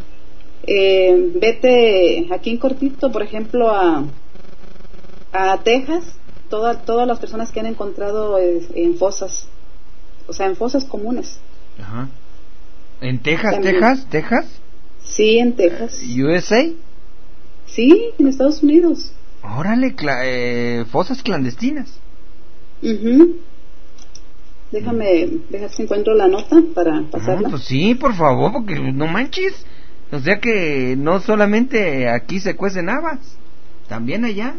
[SPEAKER 11] Vete aquí en cortito, por ejemplo, a Texas, todas las personas que han encontrado en fosas, o sea, en fosas comunes.
[SPEAKER 7] Ajá. ¿En Texas,
[SPEAKER 11] también.
[SPEAKER 7] Texas?
[SPEAKER 11] Sí, en Texas.
[SPEAKER 7] ¿USA?
[SPEAKER 11] Sí, en Estados Unidos.
[SPEAKER 7] Órale, fosas clandestinas.
[SPEAKER 11] Déjame dejar si encuentro la nota para pasarla.
[SPEAKER 7] No, pues sí, por favor, porque no manches. O sea que no solamente aquí se cuecen habas, también allá.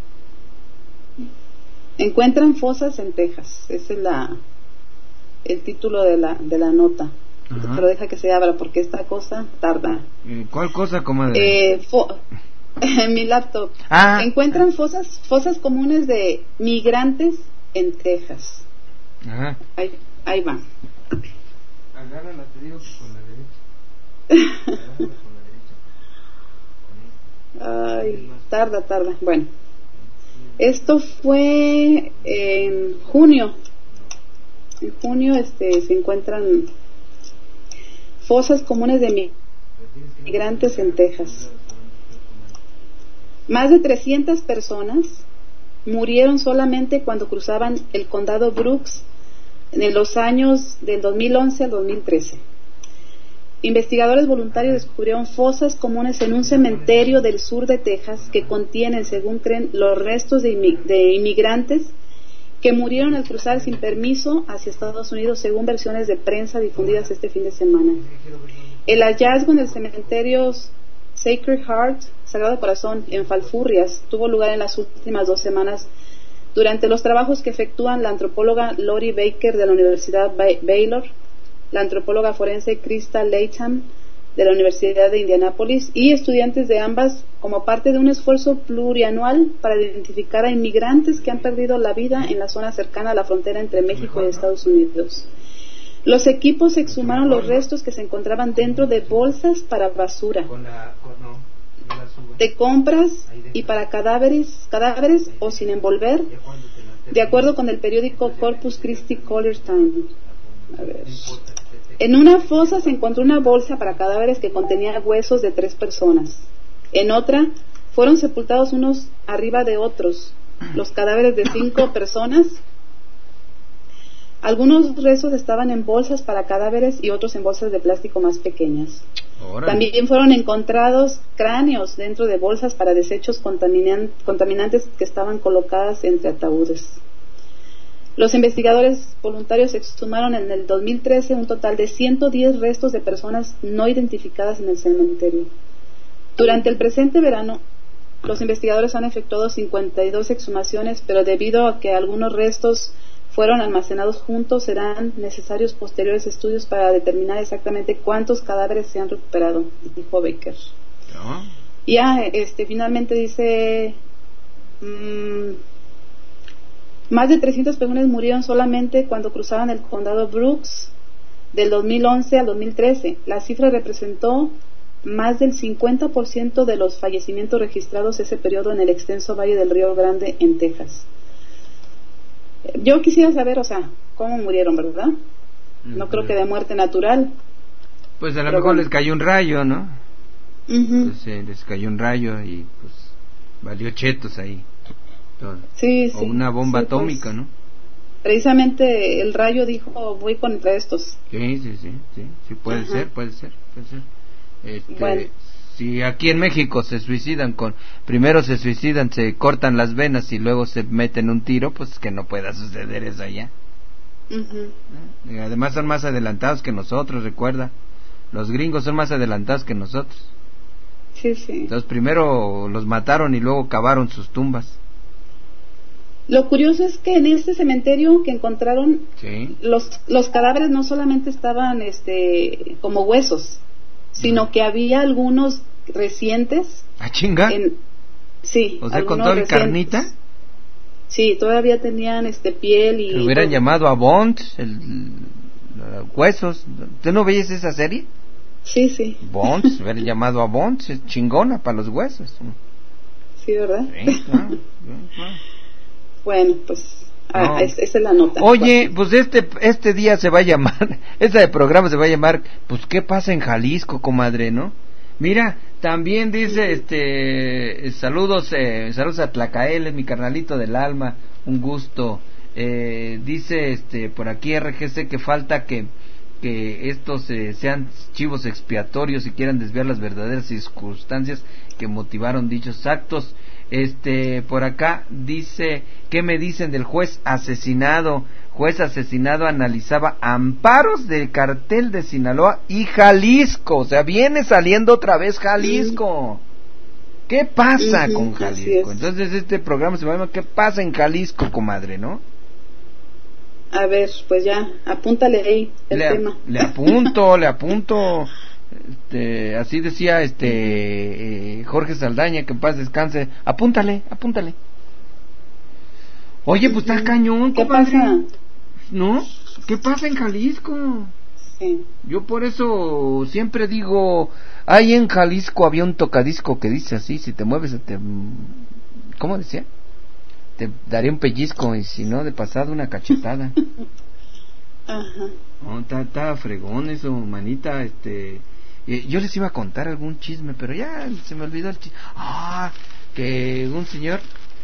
[SPEAKER 11] Encuentran fosas en Texas. Ese es el título de la nota. Ajá. Pero deja que se abra porque esta cosa tarda.
[SPEAKER 7] ¿Cuál cosa, comadre?
[SPEAKER 11] Mi laptop. Encuentran fosas comunes de migrantes en Texas.
[SPEAKER 7] Ajá.
[SPEAKER 11] Ahí va.
[SPEAKER 7] Agárrala, te digo que con la derecha.
[SPEAKER 11] Ay, tarda. Bueno, esto fue en junio. En junio se encuentran fosas comunes de migrantes en Texas. Más de 300 personas murieron solamente cuando cruzaban el condado Brooks en los años del 2011 al 2013. Investigadores voluntarios descubrieron fosas comunes en un cementerio del sur de Texas que contienen, según creen, los restos de inmigrantes que murieron al cruzar sin permiso hacia Estados Unidos, según versiones de prensa difundidas este fin de semana. El hallazgo en el cementerio Sacred Heart, Sagrado Corazón, en Falfurrias, tuvo lugar en las últimas 2 semanas durante los trabajos que efectúan la antropóloga Lori Baker de la Universidad Baylor, la antropóloga forense Krista Latham de la Universidad de Indianápolis y estudiantes de ambas, como parte de un esfuerzo plurianual para identificar a inmigrantes que han perdido la vida en la zona cercana a la frontera entre México y Estados Unidos. Los equipos exhumaron los restos que se encontraban dentro de bolsas para basura, de compras y para cadáveres o sin envolver, De acuerdo con el periódico Corpus Christi Color Time. A ver. En una fosa se encontró una bolsa para cadáveres que contenía huesos de 3 personas. En otra fueron sepultados unos arriba de otros, los cadáveres de 5 personas. Algunos restos estaban en bolsas para cadáveres y otros en bolsas de plástico más pequeñas.
[SPEAKER 7] Órale.
[SPEAKER 11] También fueron encontrados cráneos dentro de bolsas para desechos contaminantes que estaban colocadas entre ataúdes. Los investigadores voluntarios exhumaron en el 2013 un total de 110 restos de personas no identificadas en el cementerio. Durante el presente verano, los investigadores han efectuado 52 exhumaciones, pero debido a que algunos restos fueron almacenados juntos, serán necesarios posteriores estudios para determinar exactamente cuántos cadáveres se han recuperado, dijo Baker. Ya, finalmente dice, más de 300 personas murieron solamente cuando cruzaban el condado Brooks del 2011 al 2013. La cifra representó más del 50% de los fallecimientos registrados ese periodo en el extenso valle del Río Grande en Texas. Yo quisiera saber, cómo murieron, ¿verdad? No creo que de muerte natural.
[SPEAKER 7] Pues a lo mejor les cayó un rayo, ¿no?
[SPEAKER 11] Pues,
[SPEAKER 7] les cayó un rayo y pues valió chetos ahí. Todo.
[SPEAKER 11] Sí,
[SPEAKER 7] o una bomba atómica,
[SPEAKER 11] pues,
[SPEAKER 7] ¿no?
[SPEAKER 11] Precisamente el rayo dijo, voy contra estos.
[SPEAKER 7] Sí, puede ser.
[SPEAKER 11] Bueno.
[SPEAKER 7] Si aquí en México primero se suicidan, se cortan las venas y luego se meten un tiro, pues que no pueda suceder eso allá. Y además son más adelantados que nosotros, recuerda. Los gringos son más adelantados que nosotros.
[SPEAKER 11] Sí.
[SPEAKER 7] Entonces primero los mataron y luego cavaron sus tumbas.
[SPEAKER 11] Lo curioso es que en este cementerio que encontraron, los cadáveres no solamente estaban como huesos, sino que había algunos recientes.
[SPEAKER 7] ¿Ah, chinga?
[SPEAKER 11] Sí.
[SPEAKER 7] O sea, con toda la carnita.
[SPEAKER 11] Sí, todavía tenían piel y...
[SPEAKER 7] Lo hubieran llamado a Bond, huesos. ¿Tú no veías esa serie?
[SPEAKER 11] Sí.
[SPEAKER 7] Bond, se hubieran llamado a Bond, es chingona para los huesos.
[SPEAKER 11] Sí, ¿verdad?
[SPEAKER 7] Sí, claro.
[SPEAKER 11] Bueno, pues... esa es la nota.
[SPEAKER 7] Oye, pues este día se va a llamar, este programa se va a llamar, pues ¿qué pasa en Jalisco, comadre, no? Mira, también dice, saludos a Tlacael, mi carnalito del alma, un gusto. Dice, por aquí RGC que falta que estos sean chivos expiatorios y quieran desviar las verdaderas circunstancias que motivaron dichos actos. Por acá dice, ¿qué me dicen del juez asesinado? Juez asesinado analizaba amparos del cartel de Sinaloa y Jalisco. O sea, viene saliendo otra vez Jalisco. ¿Qué pasa con Jalisco? Entonces este programa se llama ¿qué pasa en Jalisco, comadre, no?
[SPEAKER 11] A ver, pues ya, apúntale ahí el tema.
[SPEAKER 7] Le apunto. Así decía Jorge Saldaña, que en paz descanse. Apúntale. Oye, pues está cañón,
[SPEAKER 11] ¿qué
[SPEAKER 7] compadre?
[SPEAKER 11] pasa?
[SPEAKER 7] ¿No? ¿Qué pasa en Jalisco?
[SPEAKER 11] Sí.
[SPEAKER 7] Yo por eso siempre digo, ahí en Jalisco había un tocadisco que dice así, si te mueves ¿cómo decía? Te daría un pellizco y si no, de pasada una cachetada.
[SPEAKER 11] Ajá.
[SPEAKER 7] No, está fregón eso, manita, yo les iba a contar algún chisme, pero ya se me olvidó el chisme. Que un señor,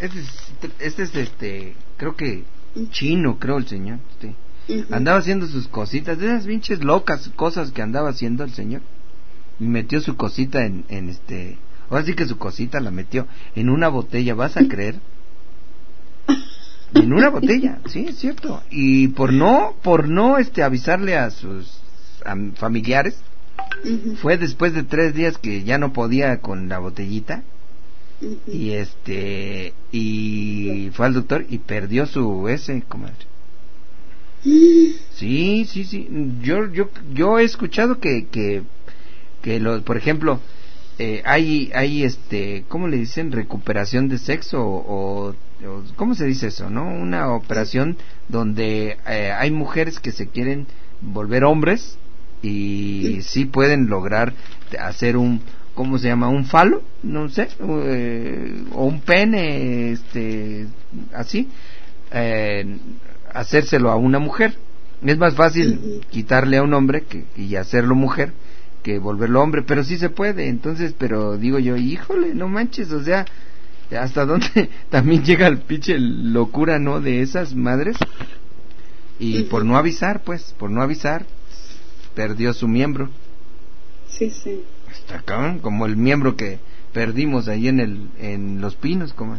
[SPEAKER 7] creo que chino, creo el señor, andaba haciendo sus cositas, de esas pinches locas cosas que andaba haciendo el señor, y metió su cosita ahora sí que su cosita la metió en una botella, ¿vas a creer? En una botella, sí, es cierto, y por no avisarle a sus familiares, fue después de 3 días que ya no podía con la botellita, y y fue al doctor y perdió su comadre. Sí, yo he escuchado que por ejemplo, hay ¿cómo le dicen? Recuperación de sexo o ¿cómo se dice eso, no? Una operación donde hay mujeres que se quieren volver hombres y sí pueden lograr hacer ¿cómo se llama? Un falo, no sé, o un pene, así, hacérselo a una mujer. Es más fácil quitarle a un hombre y hacerlo mujer que volverlo hombre, pero sí se puede. Entonces, pero digo yo, híjole, no manches, o sea, hasta dónde también llega el pinche locura, ¿no? De esas madres. Y por no avisar, perdió su miembro.
[SPEAKER 11] Sí.
[SPEAKER 7] Está acá, como el miembro que perdimos ahí en Los Pinos, como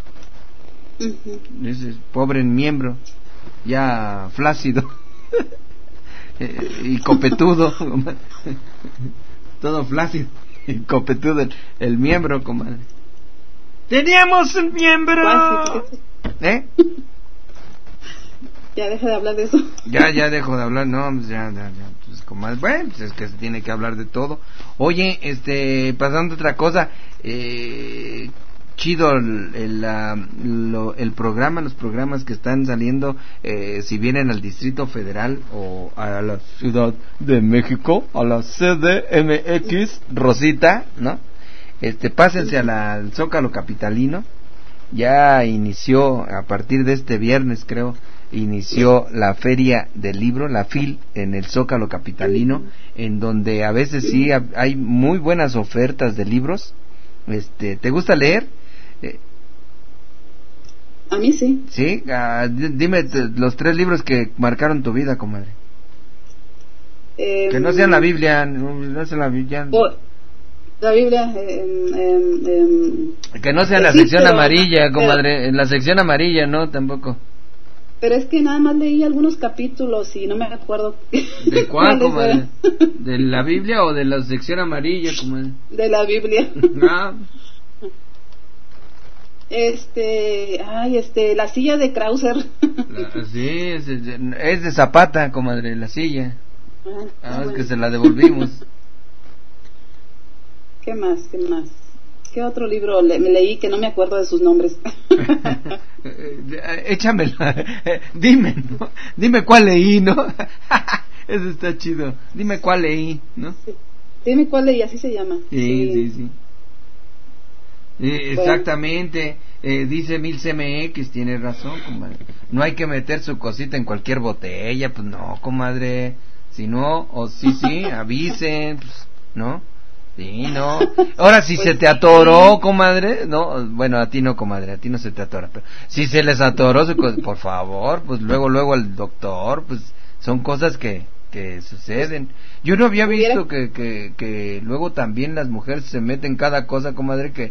[SPEAKER 7] ese pobre miembro, ya flácido y copetudo, todo flácido y copetudo el miembro, comadre. ¡Teníamos un miembro!
[SPEAKER 11] Ya deja de hablar de eso.
[SPEAKER 7] Ya dejo de hablar, no, pues ya, pues comadre, bueno, pues es que se tiene que hablar de todo. Oye, pasando a otra cosa, chido el programa, los programas que están saliendo, si vienen al Distrito Federal o a la Ciudad de México, a la CDMX, Rosita, ¿no? Pásense al Zócalo Capitalino. Ya inició, a partir de este viernes creo, inició la feria del libro, la FIL, en el Zócalo Capitalino, en donde a veces sí hay muy buenas ofertas de libros. ¿Te gusta leer?
[SPEAKER 11] A mí sí.
[SPEAKER 7] ¿Sí? Dime los 3 libros que marcaron tu vida, comadre. Que no sean la Biblia, no sean la Biblia.
[SPEAKER 11] La Biblia.
[SPEAKER 7] Que no sea en la sección amarilla, comadre. En la sección amarilla, no, tampoco.
[SPEAKER 11] Pero es que nada más leí algunos capítulos y no me acuerdo.
[SPEAKER 7] ¿De cuál, comadre? ¿De la Biblia o de la sección amarilla, comadre?
[SPEAKER 11] De la Biblia.
[SPEAKER 7] No.
[SPEAKER 11] La silla de Krauser.
[SPEAKER 7] Sí, es de Zapata, comadre, la silla. Es que se la devolvimos.
[SPEAKER 11] ¿Qué más? ¿Qué otro libro me leí que no me acuerdo de sus nombres?
[SPEAKER 7] Échamela. Dime, ¿no? Dime cuál leí, ¿no? Eso está chido. Dime cuál leí, ¿no?
[SPEAKER 11] Sí. Dime cuál leí, así se llama.
[SPEAKER 7] Sí. Exactamente. Dice Mil CMX, tiene razón, comadre. No hay que meter su cosita en cualquier botella, pues no, comadre. Si no, o sí, avisen, pues, ¿no? Sí, no. Ahora si pues se te atoró, comadre, no, bueno, a ti no, comadre, a ti no se te atora, pero si se les atoró, por favor, pues luego al doctor, pues son cosas que suceden. Yo no había visto que luego también las mujeres se meten cada cosa, comadre, que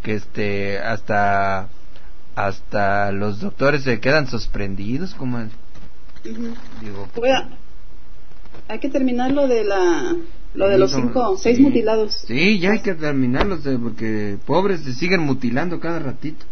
[SPEAKER 7] hasta los doctores se quedan sorprendidos, comadre. Digo,
[SPEAKER 11] hay que terminar lo de los 6 mutilados.
[SPEAKER 7] Sí, ya hay que terminarlos, porque pobres se siguen mutilando cada ratito.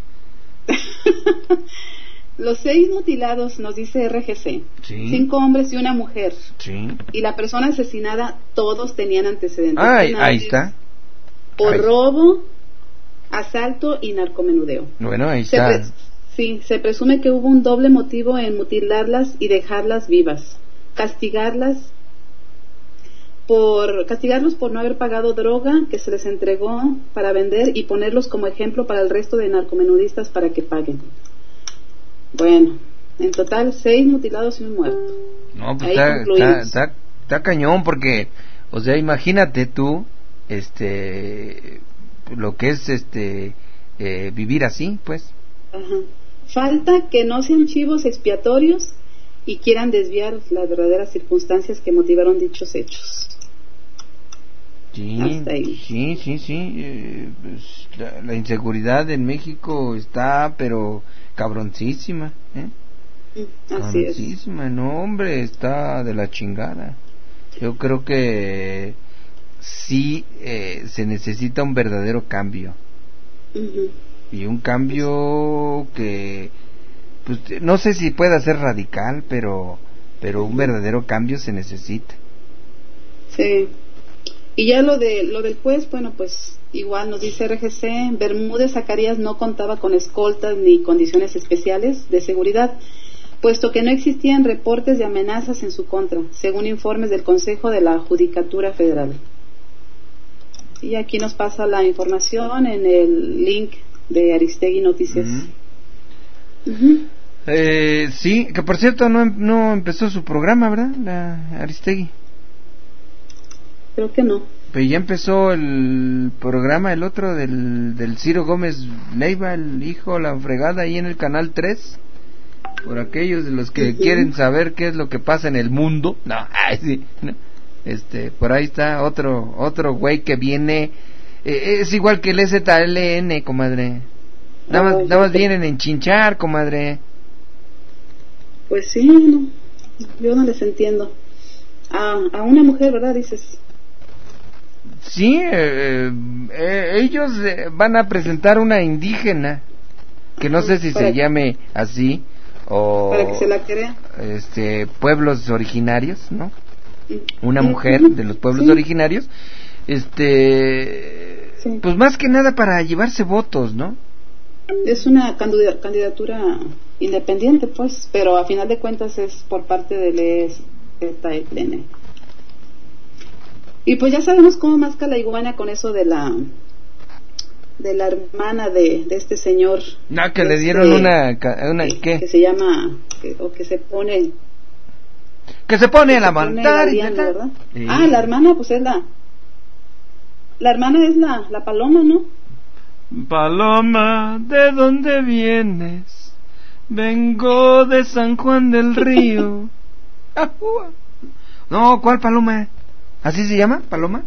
[SPEAKER 11] Los 6 mutilados, nos dice RGC, 5 hombres y una mujer.
[SPEAKER 7] Sí.
[SPEAKER 11] Y la persona asesinada, todos tenían antecedentes.
[SPEAKER 7] Ahí está.
[SPEAKER 11] Por robo, asalto y narcomenudeo.
[SPEAKER 7] Bueno, ahí está.
[SPEAKER 11] Se presume que hubo un doble motivo en mutilarlas y dejarlas vivas. Castigarlos por no haber pagado droga que se les entregó para vender y ponerlos como ejemplo para el resto de narcomenudistas para que paguen. Bueno, en total 6 mutilados y un muerto.
[SPEAKER 7] No, pues está cañón, porque, o sea, imagínate tú, lo que es vivir así, pues.
[SPEAKER 11] Ajá. Falta que no sean chivos expiatorios y quieran desviar las verdaderas circunstancias que motivaron dichos hechos.
[SPEAKER 7] Sí. Pues la inseguridad en México está, pero cabroncísima, cabroncísima, no, hombre, está de la chingada. Yo creo que sí se necesita un verdadero cambio. Y un cambio que, pues, no sé si pueda ser radical, pero un verdadero cambio se necesita.
[SPEAKER 11] Sí. Y ya lo del juez, bueno, pues igual nos dice RGC, Bermúdez Zacarías no contaba con escoltas ni condiciones especiales de seguridad, puesto que no existían reportes de amenazas en su contra, según informes del Consejo de la Judicatura Federal. Y aquí nos pasa la información en el link de Aristegui Noticias.
[SPEAKER 7] Sí, que por cierto no empezó su programa, ¿verdad? La Aristegui.
[SPEAKER 11] Creo que no.
[SPEAKER 7] Pero ya empezó el programa, el otro del Ciro Gómez Leiva, el hijo, la fregada, ahí en el canal 3. Por aquellos de los que quieren saber qué es lo que pasa en el mundo. No, sí, no. Por ahí está otro güey que viene, es igual que el ZLN, comadre. Nada más vienen a enchinchar, comadre.
[SPEAKER 11] Pues sí, no, yo no les entiendo. A una mujer, ¿verdad? Dices.
[SPEAKER 7] Sí, ellos van a presentar una indígena, que no sé si se llame así, o
[SPEAKER 11] para que se la crea.
[SPEAKER 7] Pueblos originarios, ¿no? Una mujer de los pueblos originarios, pues más que nada para llevarse votos, ¿no?
[SPEAKER 11] Es una candidatura independiente, pues, pero a final de cuentas es por parte del EZLN. Y pues ya sabemos cómo masca la iguana con eso de la hermana de este señor.
[SPEAKER 7] No, que le dieron una ¿qué?
[SPEAKER 11] Que se llama, que se pone...
[SPEAKER 7] Que se pone a la montar,
[SPEAKER 11] ¿verdad? Sí. La hermana, pues es la hermana es la paloma, ¿no?
[SPEAKER 7] Paloma, ¿de dónde vienes? Vengo de San Juan del Río. No, ¿cuál paloma? ¿Así se llama, paloma?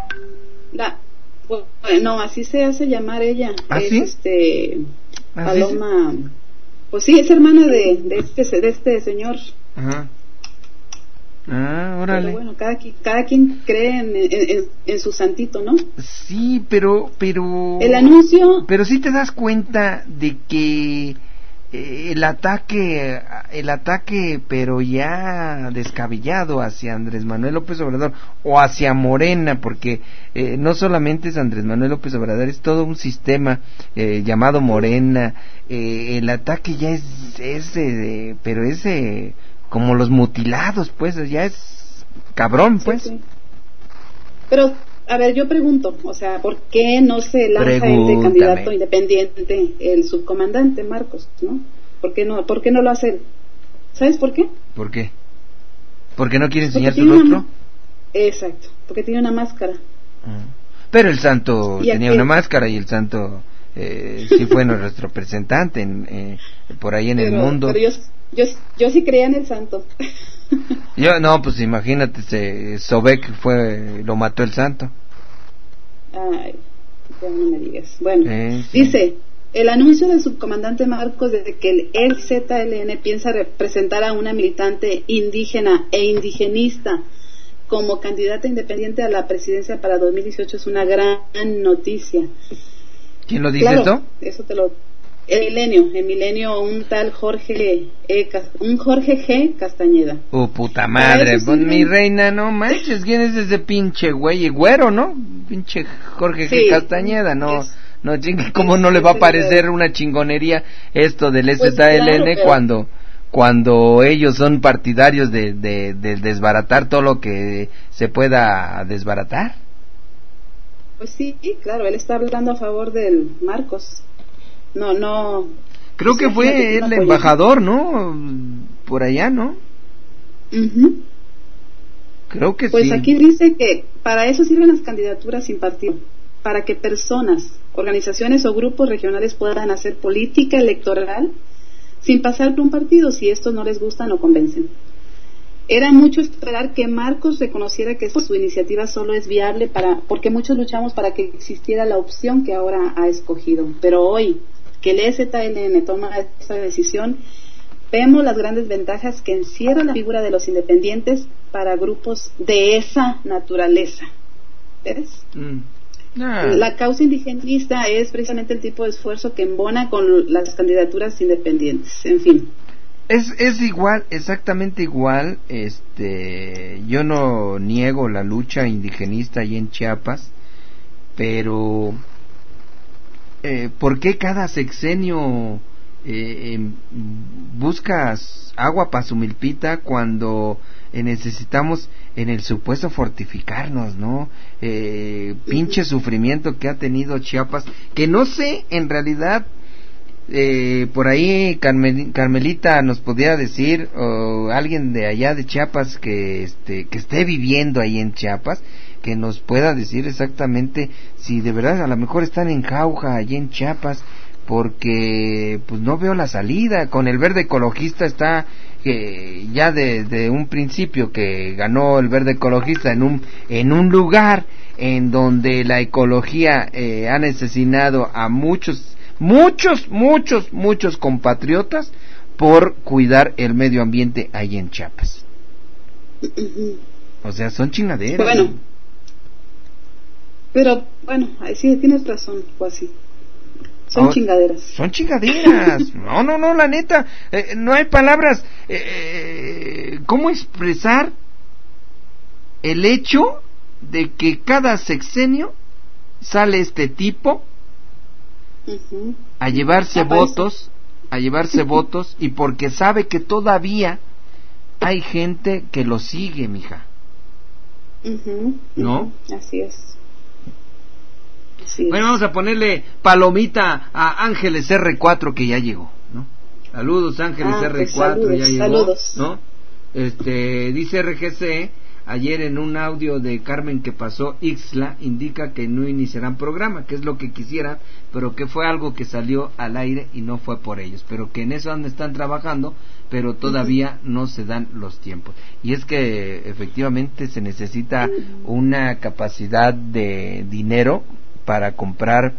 [SPEAKER 11] No, así se hace llamar ella.
[SPEAKER 7] ¿Ah,
[SPEAKER 11] es
[SPEAKER 7] sí?
[SPEAKER 11] Paloma. Pues sí, es hermana de este señor.
[SPEAKER 7] Ajá. Órale.
[SPEAKER 11] Pero bueno, cada quien cree en su santito, ¿no?
[SPEAKER 7] Sí, pero
[SPEAKER 11] el anuncio.
[SPEAKER 7] Pero sí te das cuenta de que el ataque, pero ya descabellado hacia Andrés Manuel López Obrador o hacia Morena, porque no solamente es Andrés Manuel López Obrador, es todo un sistema llamado Morena. El ataque ya es pero es como los mutilados, pues, ya es cabrón, pues. Sí.
[SPEAKER 11] Pero, a ver, yo pregunto, o sea, ¿por qué no se lanza de candidato independiente el subcomandante Marcos, no? ¿Por qué no lo hace él? ¿Sabes por qué?
[SPEAKER 7] ¿Por qué? ¿Porque no quiere enseñar su rostro?
[SPEAKER 11] Exacto, porque tiene una máscara.
[SPEAKER 7] Pero el santo tenía una máscara y el santo sí fue nuestro representante por ahí en el mundo.
[SPEAKER 11] Pero yo sí creía en el santo.
[SPEAKER 7] No, pues imagínate, Sobek lo mató el santo.
[SPEAKER 11] Ay, ya no me digas. Bueno,
[SPEAKER 7] sí.
[SPEAKER 11] Dice, el anuncio del subcomandante Marcos de que el ZLN piensa representar a una militante indígena e indigenista como candidata independiente a la presidencia para 2018 es una gran noticia.
[SPEAKER 7] ¿Quién lo dice esto?
[SPEAKER 11] Eso el milenio, un tal Jorge G. Castañeda.
[SPEAKER 7] Puta madre, pues mi reina, no manches, ¿quién es ese pinche güey? Güero, ¿no? Pinche Jorge G. Castañeda, no chingue, ¿cómo no le va a parecer una chingonería esto del ZLN cuando ellos son partidarios de desbaratar todo lo que se pueda desbaratar?
[SPEAKER 11] Pues sí, claro, él está hablando a favor del Marcos. No.
[SPEAKER 7] Creo que fue el embajador, ¿no? Por allá, ¿no? Creo que
[SPEAKER 11] pues
[SPEAKER 7] sí.
[SPEAKER 11] Pues aquí dice que para eso sirven las candidaturas sin partido, para que personas, organizaciones o grupos regionales puedan hacer política electoral sin pasar por un partido si estos no les gustan o convencen. Era mucho esperar que Marcos reconociera que su iniciativa solo es viable porque muchos luchamos para que existiera la opción que ahora ha escogido. Pero hoy, que el ZLN toma esta decisión, vemos las grandes ventajas que encierra la figura de los independientes para grupos de esa naturaleza. ¿Ves? La causa indigenista es precisamente el tipo de esfuerzo que embona con las candidaturas independientes. En fin.
[SPEAKER 7] Es igual, exactamente igual. Yo no niego la lucha indigenista ahí en Chiapas, pero ¿por qué cada sexenio buscas agua para su milpita cuando necesitamos en el supuesto fortificarnos, ¿no? Pinche sufrimiento que ha tenido Chiapas, que no sé en realidad por ahí Carmelita nos pudiera decir, o alguien de allá de Chiapas que esté viviendo ahí en Chiapas, que nos pueda decir exactamente si de verdad a lo mejor están en jauja allí en Chiapas, porque pues no veo la salida. Con el Verde Ecologista está ya de un principio que ganó el Verde Ecologista en un lugar en donde la ecología ha asesinado a muchos compatriotas por cuidar el medio ambiente ahí en Chiapas. O sea, son chingaderas.
[SPEAKER 11] Bueno, pero bueno, ahí sí tienes razón, pues así. Son chingaderas.
[SPEAKER 7] Son chingaderas. No, la neta, no hay palabras. ¿Cómo expresar el hecho de que cada sexenio sale este tipo a llevarse votos, y porque sabe que todavía hay gente que lo sigue, mija? ¿No?
[SPEAKER 11] Así es.
[SPEAKER 7] Bueno, vamos a ponerle palomita a Ángeles R4 que ya llegó, ¿no? Saludos Ángeles R4, pues saludos, ya llegó, saludos. ¿No? Dice RGC, ayer en un audio de Carmen que pasó Ixla, indica que no iniciarán programa, que es lo que quisieran, pero que fue algo que salió al aire y no fue por ellos, pero que en eso están trabajando, pero todavía no se dan los tiempos. Y es que efectivamente se necesita una capacidad de dinero para comprar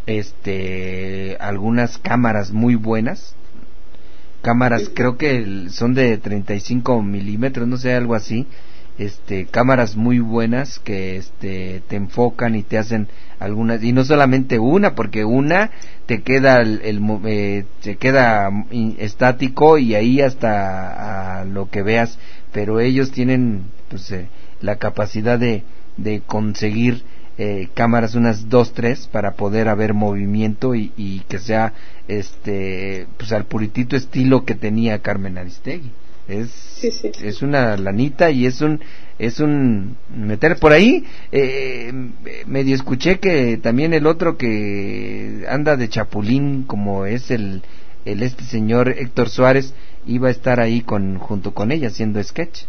[SPEAKER 7] algunas cámaras muy buenas, creo que son de 35 milímetros, no sé, algo así, cámaras muy buenas que te enfocan y te hacen algunas, y no solamente una, porque una te queda te queda estático y ahí hasta a lo que veas, pero ellos tienen pues la capacidad de conseguir cámaras, unas 2-3 para poder haber movimiento y que sea pues al puritito estilo que tenía Carmen Aristegui. Es una lanita y es un meter por ahí. Medio escuché que también el otro que anda de chapulín, como es el señor Héctor Suárez, iba a estar ahí junto con ella haciendo sketch.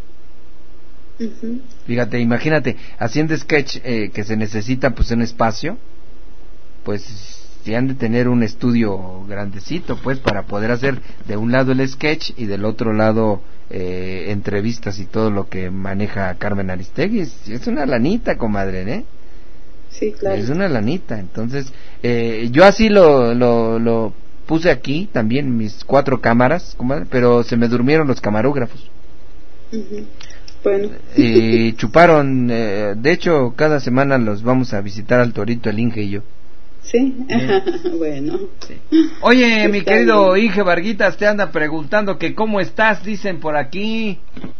[SPEAKER 7] Fíjate, imagínate, haciendo sketch, que se necesita pues un espacio, pues si han de tener un estudio grandecito pues para poder hacer de un lado el sketch y del otro lado entrevistas y todo lo que maneja Carmen Aristegui. Es una lanita, comadre, ¿eh?
[SPEAKER 11] Sí, claro.
[SPEAKER 7] Es una lanita. Entonces yo así lo puse aquí también, mis 4 cámaras, comadre, pero se me durmieron los camarógrafos.
[SPEAKER 11] Bueno.
[SPEAKER 7] Chuparon, de hecho cada semana los vamos a visitar al Torito, el Inge y yo.
[SPEAKER 11] Sí, bueno.
[SPEAKER 7] Sí. Oye, mi querido Inge Varguitas, te anda preguntando que cómo estás, dicen por aquí.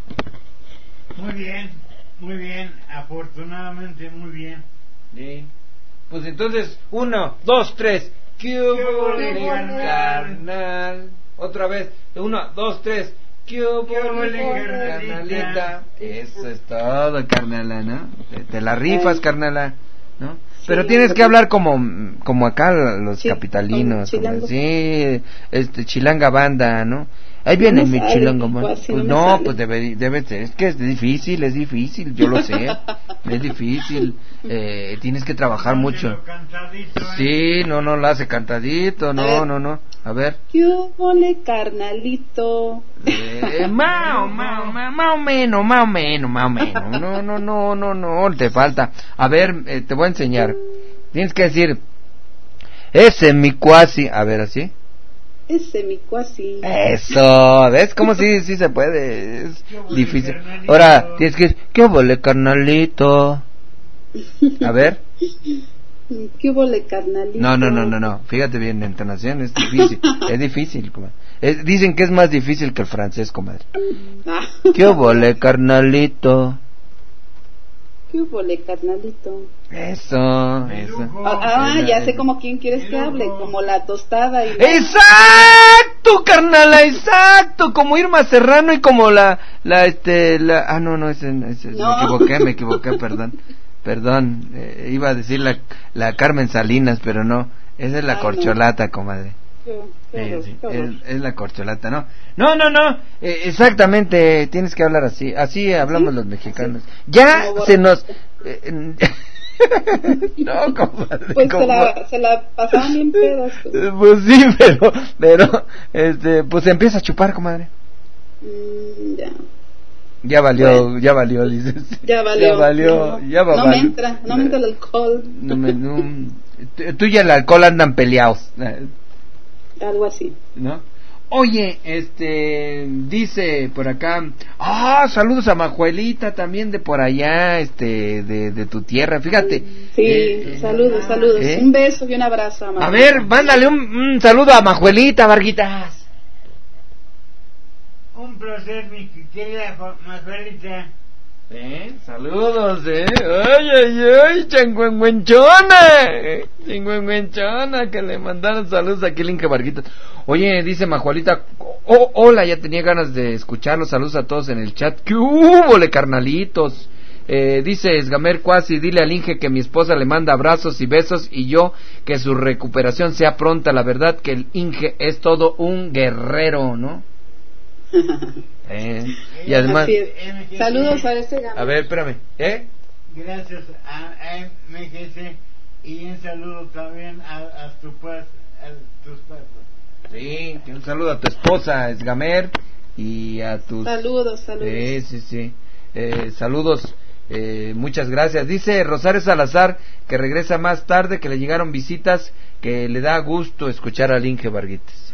[SPEAKER 5] Muy bien, afortunadamente muy bien.
[SPEAKER 7] Sí. Pues entonces, 1, 2, 3. ¡Qué carnal! Otra vez, 1, 2, 3. ¡Qué carnalita! Eso es todo, carnala, ¿no? Te la rifas, carnala, ¿no? Pero tienes que hablar como acá los capitalinos, como, sí, chilanga banda, ¿no? Ahí viene mi chilanga banda. Pues no, pues debe ser, es que es difícil, yo lo sé, es difícil, tienes que trabajar mucho. Sí, no lo hace cantadito, no. A ver.
[SPEAKER 11] ¿Qué ole, carnalito?
[SPEAKER 7] Más o menos. No, te falta. A ver, te voy a enseñar. Tienes que decir, ese mi cuasi. A ver, así.
[SPEAKER 11] Ese mi cuasi.
[SPEAKER 7] Eso, ¿ves cómo sí se puede? Es difícil. Ahora, tienes que decir, ¿qué ole, carnalito? A ver.
[SPEAKER 11] ¿Qué huele, carnalito?
[SPEAKER 7] No, fíjate bien, la entonación es difícil, comadre. Dicen que es más difícil que el francés, comadre. ¿Qué huele, carnalito?
[SPEAKER 11] ¿Qué huele, carnalito?
[SPEAKER 7] Eso.
[SPEAKER 11] Ya sé como quién quieres que hable, como la tostada y
[SPEAKER 7] ¡Exacto, carnala, exacto! Como Irma Serrano y como no, ese no. Me equivoqué, perdón, iba a decir la Carmen Salinas, pero no, esa es la corcholata, comadre. Sí, es la corcholata, ¿no? No, exactamente, tienes que hablar así hablamos los mexicanos. Ya se nos... no, compadre.
[SPEAKER 11] Pues se la pasaban bien pedos.
[SPEAKER 7] Pues sí, pero, pues empieza a chupar, comadre. Ya valió, dices.
[SPEAKER 11] Ya valió.
[SPEAKER 7] No
[SPEAKER 11] me entra el alcohol.
[SPEAKER 7] Tú y el alcohol andan peleados.
[SPEAKER 11] Algo así.
[SPEAKER 7] ¿No? Oye, dice por acá, saludos a Majuelita también de por allá, de tu tierra, fíjate.
[SPEAKER 11] Sí, saludos. Un beso y un abrazo a Majuelita.
[SPEAKER 7] A ver, mándale un saludo a Majuelita, Varguitas.
[SPEAKER 5] Un placer, mi querida Majuelita.
[SPEAKER 7] Saludos, ay, chingüengüenchona, que le mandaron saludos aquí el Inge Varguitas. Oye, dice Majuelita, hola, ya tenía ganas de escucharlos, saludos a todos en el chat. ¿Qué hubo, carnalitos? Dice Esgamer Cuasi, dile al Inge que mi esposa le manda abrazos y besos y yo que su recuperación sea pronta, la verdad que el Inge es todo un guerrero, ¿no? Y además
[SPEAKER 11] saludos a ese Gamer.
[SPEAKER 7] A ver, espérame,
[SPEAKER 5] gracias a MGC y un saludo también a tus padres.
[SPEAKER 7] Sí, un saludo a tu esposa Esgamer y a tus
[SPEAKER 11] saludos.
[SPEAKER 7] Sí. Saludos, muchas gracias. Dice Rosario Salazar que regresa más tarde, que le llegaron visitas, que le da gusto escuchar al Inge Varguitas.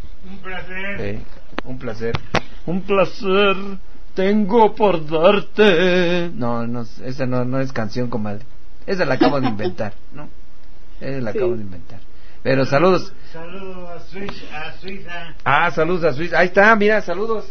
[SPEAKER 7] Un placer tengo por darte. No, esa no es canción, comadre. Esa la acabo de inventar, ¿no? Acabo de inventar. Pero saludos.
[SPEAKER 5] Saludos a Suiza.
[SPEAKER 7] Saludos a Suiza. Ahí está, mira, saludos.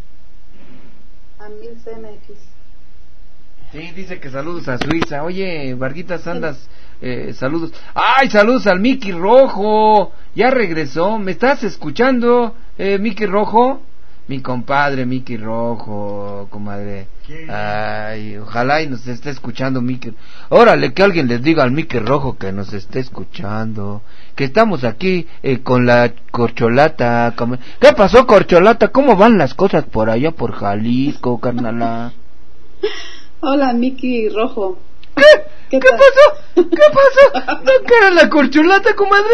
[SPEAKER 11] A Mil CMX.
[SPEAKER 7] Sí, dice que saludos a Suiza. Oye, Varguitas, andas... saludos. Saludos al Mickey Rojo. Ya regresó. ¿Me estás escuchando, Mickey Rojo? Mi compadre Mickey Rojo, comadre. Ojalá y nos esté escuchando Mickey. Órale, que alguien les diga al Mickey Rojo que nos esté escuchando. Que estamos aquí con la corcholata. ¿Qué pasó, corcholata? ¿Cómo van las cosas por allá por Jalisco, carnala?
[SPEAKER 11] Hola, Mickey Rojo.
[SPEAKER 7] ¿Qué pasó? ¿No que era la corcholata, comadre?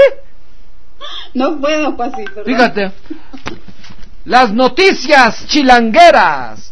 [SPEAKER 11] No puedo, Pasi, ¿verdad?
[SPEAKER 7] Fíjate. Las noticias chilangueras.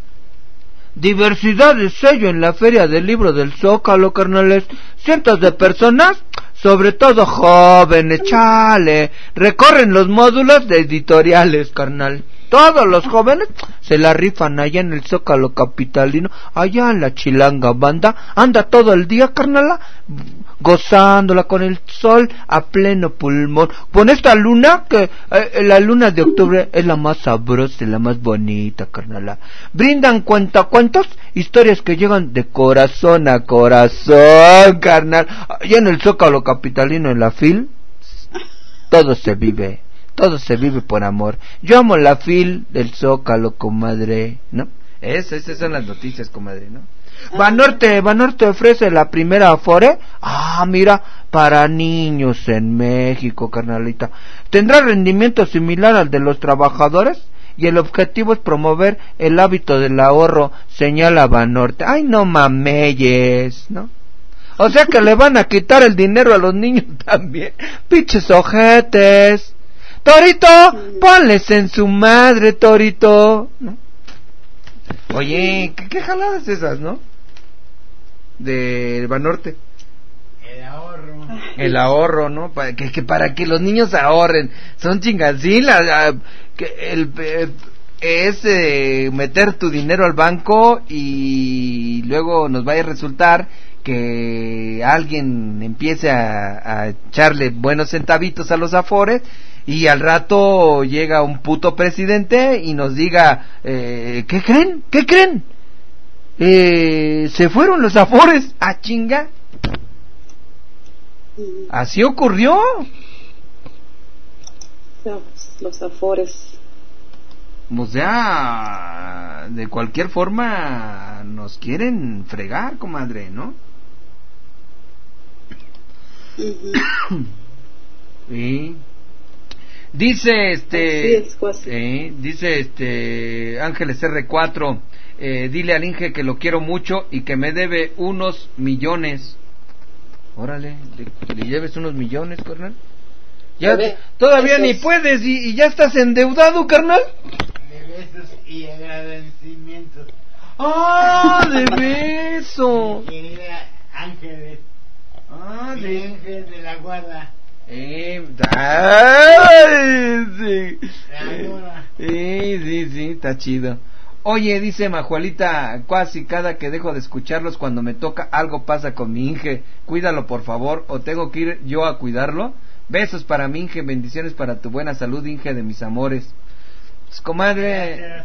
[SPEAKER 7] Diversidad de sello en la Feria del Libro del Zócalo, carnales. Cientos de personas, sobre todo jóvenes, recorren los módulos de editoriales, carnal. Todos los jóvenes se la rifan allá en el Zócalo capitalino, allá en la chilanga banda, anda todo el día, carnala, gozándola con el sol a pleno pulmón, con esta luna que la luna de octubre es la más sabrosa y la más bonita, carnala. Brindan cuentos, historias que llegan de corazón a corazón, carnal. Allá en el Zócalo capitalino, en la FIL, todo se vive por amor. Yo amo la FIL del Zócalo, comadre, ¿no? Esas son las noticias, comadre, ¿no? Banorte ofrece la primera Afore. Mira, para niños en México, carnalita. Tendrá rendimiento similar al de los trabajadores y el objetivo es promover el hábito del ahorro, señala Banorte. Ay, no mameyes, ¿no? O sea que le van a quitar el dinero a los niños también. Pinches ojetes. Torito, ponles en su madre, Torito, ¿no? Oye, ¿qué jaladas esas, no? De Banorte. El ahorro, ¿no? Para que los niños ahorren. Son chingancilas. Es meter tu dinero al banco y luego nos vaya a resultar que alguien empiece a echarle buenos centavitos a los afores. Y al rato llega un puto presidente y nos diga, ¿qué creen? Se fueron los afores, a chinga. Así ocurrió.
[SPEAKER 11] Los afores.
[SPEAKER 7] O sea, de cualquier forma nos quieren fregar, comadre, ¿no? Sí. Dice
[SPEAKER 11] dice
[SPEAKER 7] Ángeles R4, dile al Inge que lo quiero mucho y que me debe unos millones. Órale, le lleves unos millones, carnal. Ya todavía ni puedes y ya estás endeudado, carnal.
[SPEAKER 12] De besos y agradecimientos.
[SPEAKER 7] ¡Ah, de beso!
[SPEAKER 12] Querida Ángeles.
[SPEAKER 7] De
[SPEAKER 12] Ángel de la Guarda.
[SPEAKER 7] Sí, está chido. Oye, dice Majualita, casi cada que dejo de escucharlos cuando me toca algo pasa con mi Inge. Cuídalo por favor, o tengo que ir yo a cuidarlo. Besos para mi Inge, bendiciones para tu buena salud, Inge de mis amores. Pues, comadre,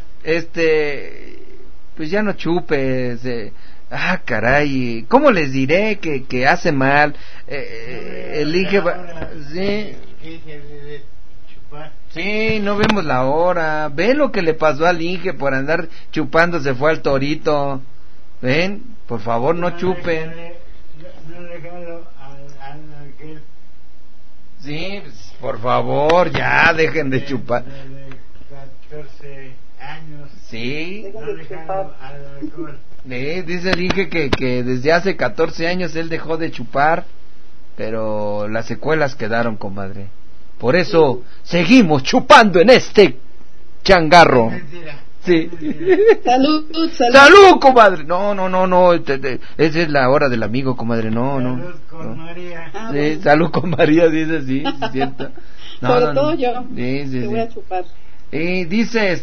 [SPEAKER 7] pues ya no chupes. Caray, ¿cómo les diré que hace mal? El Inge sí. Sí, no vemos la hora. Ve lo que le pasó al Inge por andar chupando, se fue al torito. Ven, por favor, no chupen.
[SPEAKER 12] No regalo al aquel.
[SPEAKER 7] Sí, pues, por favor, ya dejen de chupar.
[SPEAKER 12] De 14 años.
[SPEAKER 7] Sí.
[SPEAKER 12] No regalo al alcohol.
[SPEAKER 7] Dice el Inge que desde hace 14 años él dejó de chupar, pero las secuelas quedaron, comadre. Por eso seguimos chupando en este changarro. Sí.
[SPEAKER 11] Salud.
[SPEAKER 7] Salud, comadre. No. Esa es la hora del amigo, comadre. No.
[SPEAKER 12] Salud con María.
[SPEAKER 7] Sí, salud con María, dice, sí, es cierto.
[SPEAKER 11] Sobre todo yo.
[SPEAKER 7] Sí.
[SPEAKER 11] Voy a chupar.
[SPEAKER 7] Dice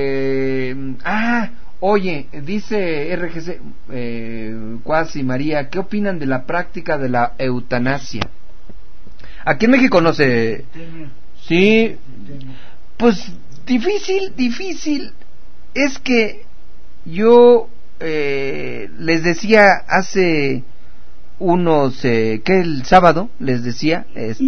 [SPEAKER 7] oye, dice RGC, Cuasi María, ¿qué opinan de la práctica de la eutanasia? Aquí en México no se... Sí, pues difícil. Es que yo les decía hace unos... el sábado les decía,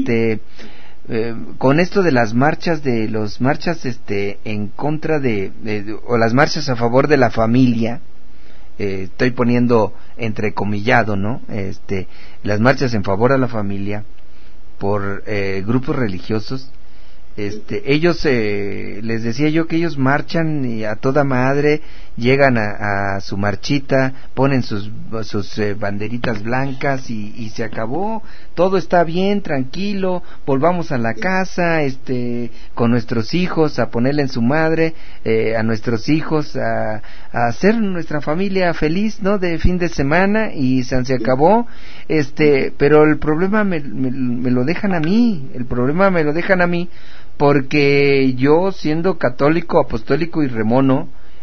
[SPEAKER 7] con esto de las marchas en contra o las marchas a favor de la familia, estoy poniendo entrecomillado, ¿no? Las marchas en favor a la familia por grupos religiosos, ellos les decía yo que ellos marchan y a toda madre, llegan a su marchita, ponen sus banderitas blancas y se acabó, todo está bien, tranquilo, volvamos a la casa, con nuestros hijos, a ponerle en su madre, a nuestros hijos, a hacer nuestra familia feliz, ¿no? De fin de semana, y se acabó, pero el problema me lo dejan a mí, porque yo, siendo católico, apostólico y remono,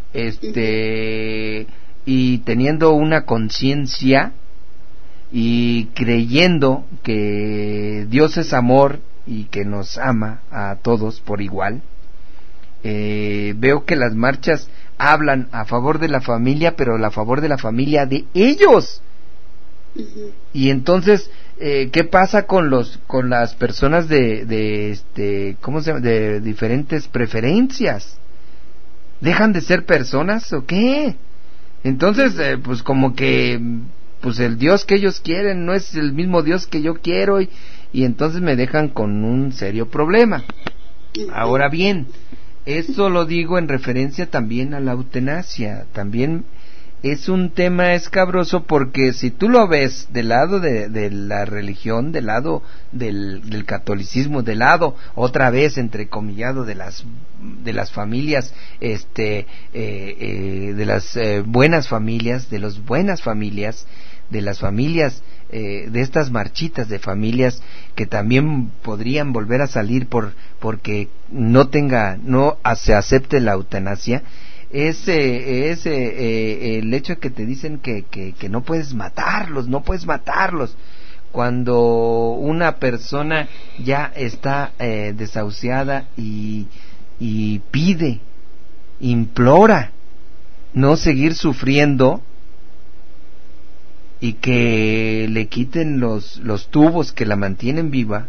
[SPEAKER 7] y teniendo una conciencia y creyendo que Dios es amor y que nos ama a todos por igual, veo que las marchas hablan a favor de la familia, pero a favor de la familia de ellos. Y entonces, ¿qué pasa con las personas ¿cómo se llama? De diferentes preferencias? ¿Dejan de ser personas o qué? Entonces, pues como que pues el Dios que ellos quieren no es el mismo Dios que yo quiero, y entonces me dejan con un serio problema. Ahora bien, esto lo digo en referencia también a la eutanasia. También es un tema escabroso, porque si tú lo ves del lado de la religión, del lado del catolicismo, del lado, otra vez entrecomillado, de las familias, de las buenas familias, de las familias, de estas marchitas de familias que también podrían volver a salir porque no se acepte la eutanasia. Es el hecho de que te dicen que no puedes matarlos, cuando una persona ya está desahuciada y implora no seguir sufriendo, y que le quiten los tubos que la mantienen viva.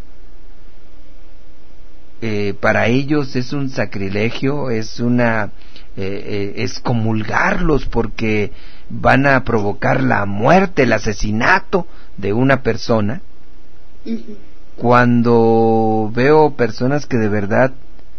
[SPEAKER 7] Para ellos es un sacrilegio, es comulgarlos, porque van a provocar la muerte, el asesinato de una persona. cuando veo personas que de verdad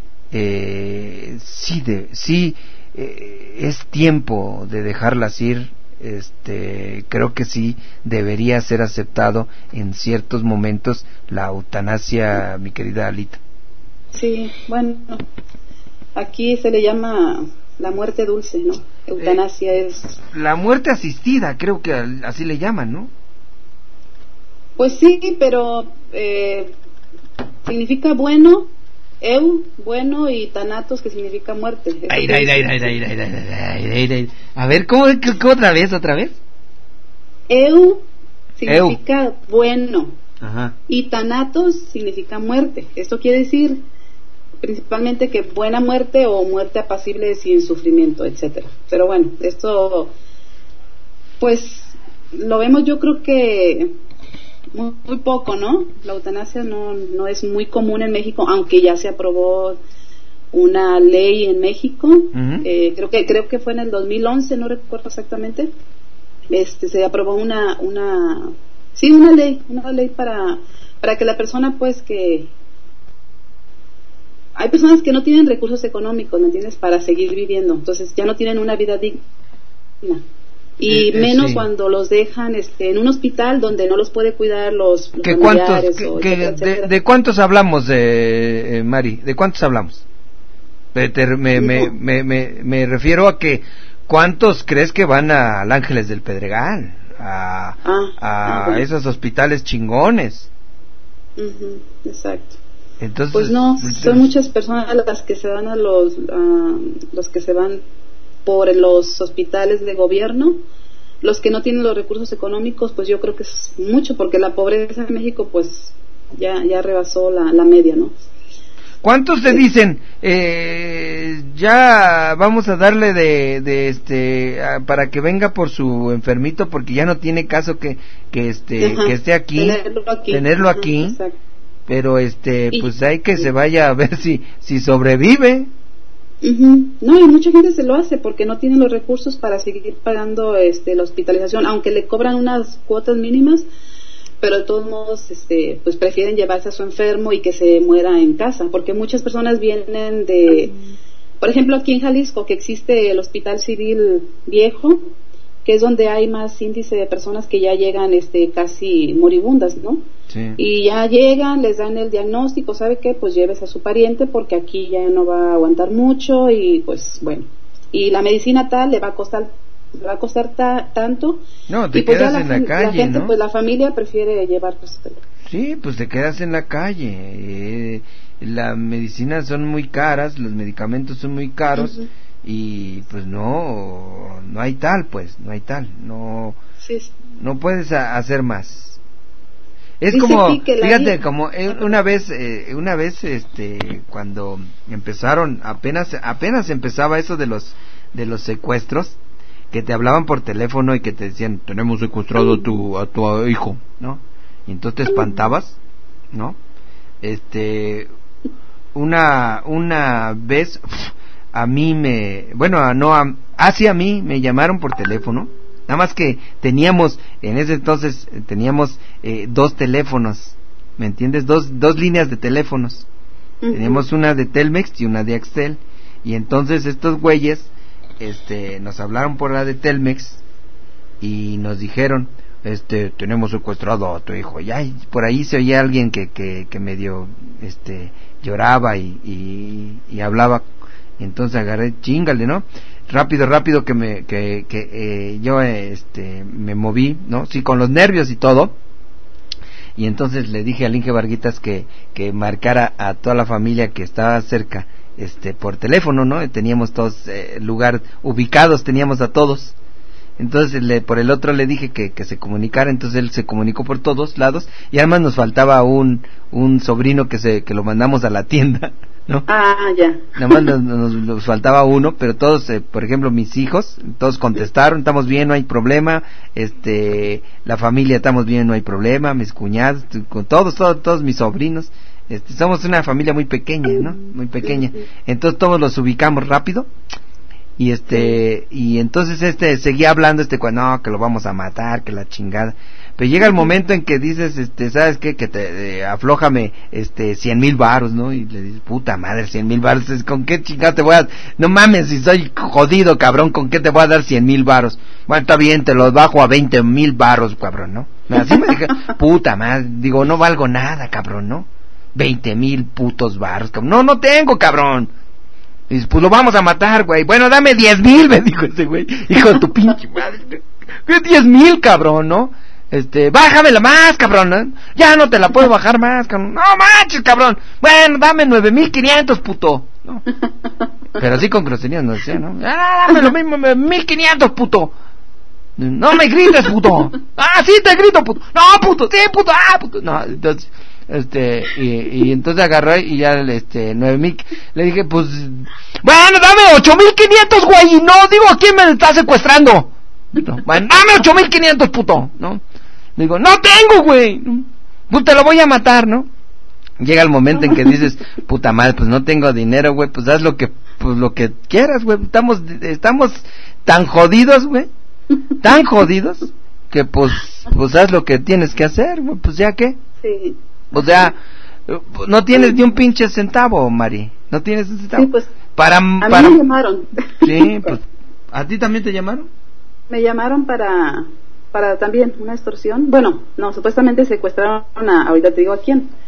[SPEAKER 7] es tiempo de dejarlas ir, creo que sí debería ser aceptado en ciertos momentos la eutanasia, mi querida Alita.
[SPEAKER 11] Sí, bueno, aquí se le llama la muerte dulce, ¿no? Eutanasia es...
[SPEAKER 7] La muerte asistida, creo que así le llaman, ¿no?
[SPEAKER 11] Pues sí, pero significa bueno, bueno, y thanatos, que significa muerte.
[SPEAKER 7] A ver, ¿cómo otra vez?
[SPEAKER 11] Significa bueno.
[SPEAKER 7] Ajá.
[SPEAKER 11] Y thanatos significa muerte. Esto quiere decir principalmente que buena muerte o muerte apacible sin sufrimiento, etcétera. Pero bueno, esto pues lo vemos, yo creo que muy poco, ¿no? La eutanasia no es muy común en México, aunque ya se aprobó una ley en México.
[SPEAKER 7] Uh-huh.
[SPEAKER 11] Creo que fue en el 2011, no recuerdo exactamente. Se aprobó una ley para que la persona, pues, que hay personas que no tienen recursos económicos, ¿me entiendes?, para seguir viviendo, entonces ya no tienen una vida digna, y menos cuando los dejan en un hospital donde no los puede cuidar los familiares.
[SPEAKER 7] ¿De cuántos hablamos, Mari? ¿De cuántos hablamos? Me refiero a que ¿cuántos crees que van al Ángeles del Pedregal? A esos hospitales chingones.
[SPEAKER 11] Uh-huh, exacto.
[SPEAKER 7] Entonces,
[SPEAKER 11] pues no, son muchas personas las que se van a los que se van por los hospitales de gobierno. Los que no tienen los recursos económicos, pues yo creo que es mucho, porque la pobreza en México pues ya rebasó la media, ¿no?
[SPEAKER 7] ¿Cuántos te dicen ya vamos a darle para que venga por su enfermito, porque ya no tiene caso que esté aquí, tenerlo aquí, pero pues hay que se vaya a ver si sobrevive?
[SPEAKER 11] Uh-huh. No, y mucha gente se lo hace porque no tiene los recursos para seguir pagando la hospitalización, aunque le cobran unas cuotas mínimas, pero de todos modos pues prefieren llevarse a su enfermo y que se muera en casa, porque muchas personas vienen por ejemplo, aquí en Jalisco, que existe el Hospital Civil Viejo, que es donde hay más índice de personas que ya llegan casi moribundas, ¿no? Sí. Y ya llegan, les dan el diagnóstico, ¿sabe qué? Pues llévese a su pariente porque aquí ya no va a aguantar mucho, y pues bueno, y la medicina tal le va a costar tanto.
[SPEAKER 7] No, te
[SPEAKER 11] pues
[SPEAKER 7] quedas en la calle,
[SPEAKER 11] la gente,
[SPEAKER 7] ¿no?
[SPEAKER 11] Pues la familia prefiere llevar, pues,
[SPEAKER 7] sí, pues te quedas en la calle. La medicina son muy caras, los medicamentos son muy caros. Uh-huh. Y pues no hay tal, no puedes hacer más. Es como, fíjate, como una vez cuando empezaron, apenas empezaba eso de los secuestros, que te hablaban por teléfono y que te decían, tenemos secuestrado a tu hijo, ¿no? Y entonces te espantabas, ¿no? Una vez a mí a mí me llamaron por teléfono, nada más que en ese entonces teníamos 2 teléfonos, ¿me entiendes? Dos líneas de teléfonos. Uh-huh. Teníamos una de Telmex y una de Axtel, y entonces estos güeyes nos hablaron por la de Telmex y nos dijeron, tenemos secuestrado a tu hijo. Ya por ahí se oía alguien que medio lloraba y hablaba. Y entonces agarré, chíngale, ¿no? Rápido que yo me moví, ¿no? Sí, con los nervios y todo. Y entonces le dije a Inge Varguitas que marcara a toda la familia que estaba cerca, por teléfono, ¿no? Teníamos todos lugar ubicados, teníamos a todos. Entonces por el otro le dije que se comunicara, entonces él se comunicó por todos lados, y además nos faltaba un sobrino que lo mandamos a la tienda, ¿no?
[SPEAKER 11] Ah, ya.
[SPEAKER 7] Nada más nos faltaba uno, pero todos, por ejemplo, mis hijos, todos contestaron, estamos bien, no hay problema, la familia, estamos bien, no hay problema, mis cuñados, con todos mis sobrinos, somos una familia muy pequeña, ¿no? Muy pequeña. Entonces todos los ubicamos rápido. y entonces seguía hablando no, que lo vamos a matar, que la chingada. Pero llega el momento en que dices, ¿sabes qué? Que aflójame, 100,000 varos, ¿no? Y le dices, puta madre, 100,000 varos, ¿con qué chingada te voy a...? No mames, si soy jodido, cabrón, ¿con qué te voy a dar 100,000 varos? Bueno, está bien, te los bajo a 20,000 varos, cabrón, ¿no? Así me dije, puta madre, digo, no valgo nada, cabrón, ¿no? 20,000 putos varos, cabrón. No tengo, cabrón. Y dices, pues lo vamos a matar, güey. Bueno, dame 10,000, me dijo ese güey. Hijo de tu pinche madre. 10,000, cabrón, ¿no? Bájamela más, cabrón, ¿no? Ya no te la puedo bajar más, cabrón. No manches, cabrón. Bueno, dame 9,500, puto, ¿no? Pero así con groserías no decía, ¿no? Dame lo mismo, 1,500, puto. No me grites, puto. Sí te grito, puto. No, puto, sí, puto, puto. No, entonces, y entonces agarró y ya, 9,000, le dije, pues, bueno, dame 8,500, güey, y no, digo, ¿quién me está secuestrando? No, bueno, dame 8,500, puto, ¿no? Le digo, no tengo, güey, pues te lo voy a matar, ¿no? Llega el momento en que dices, puta madre, pues no tengo dinero, güey, pues haz lo que quieras, güey, estamos tan jodidos, güey, tan jodidos, que pues haz lo que tienes que hacer, güey, pues ya qué.
[SPEAKER 11] Sí.
[SPEAKER 7] O sea, no tienes ni un pinche centavo, Mari, no tienes un centavo.
[SPEAKER 11] Sí, pues,
[SPEAKER 7] a
[SPEAKER 11] mí me llamaron.
[SPEAKER 7] Sí, pues, ¿a ti también te llamaron?
[SPEAKER 11] Me llamaron para también una extorsión. Bueno, no, supuestamente secuestraron ahorita te digo a quién.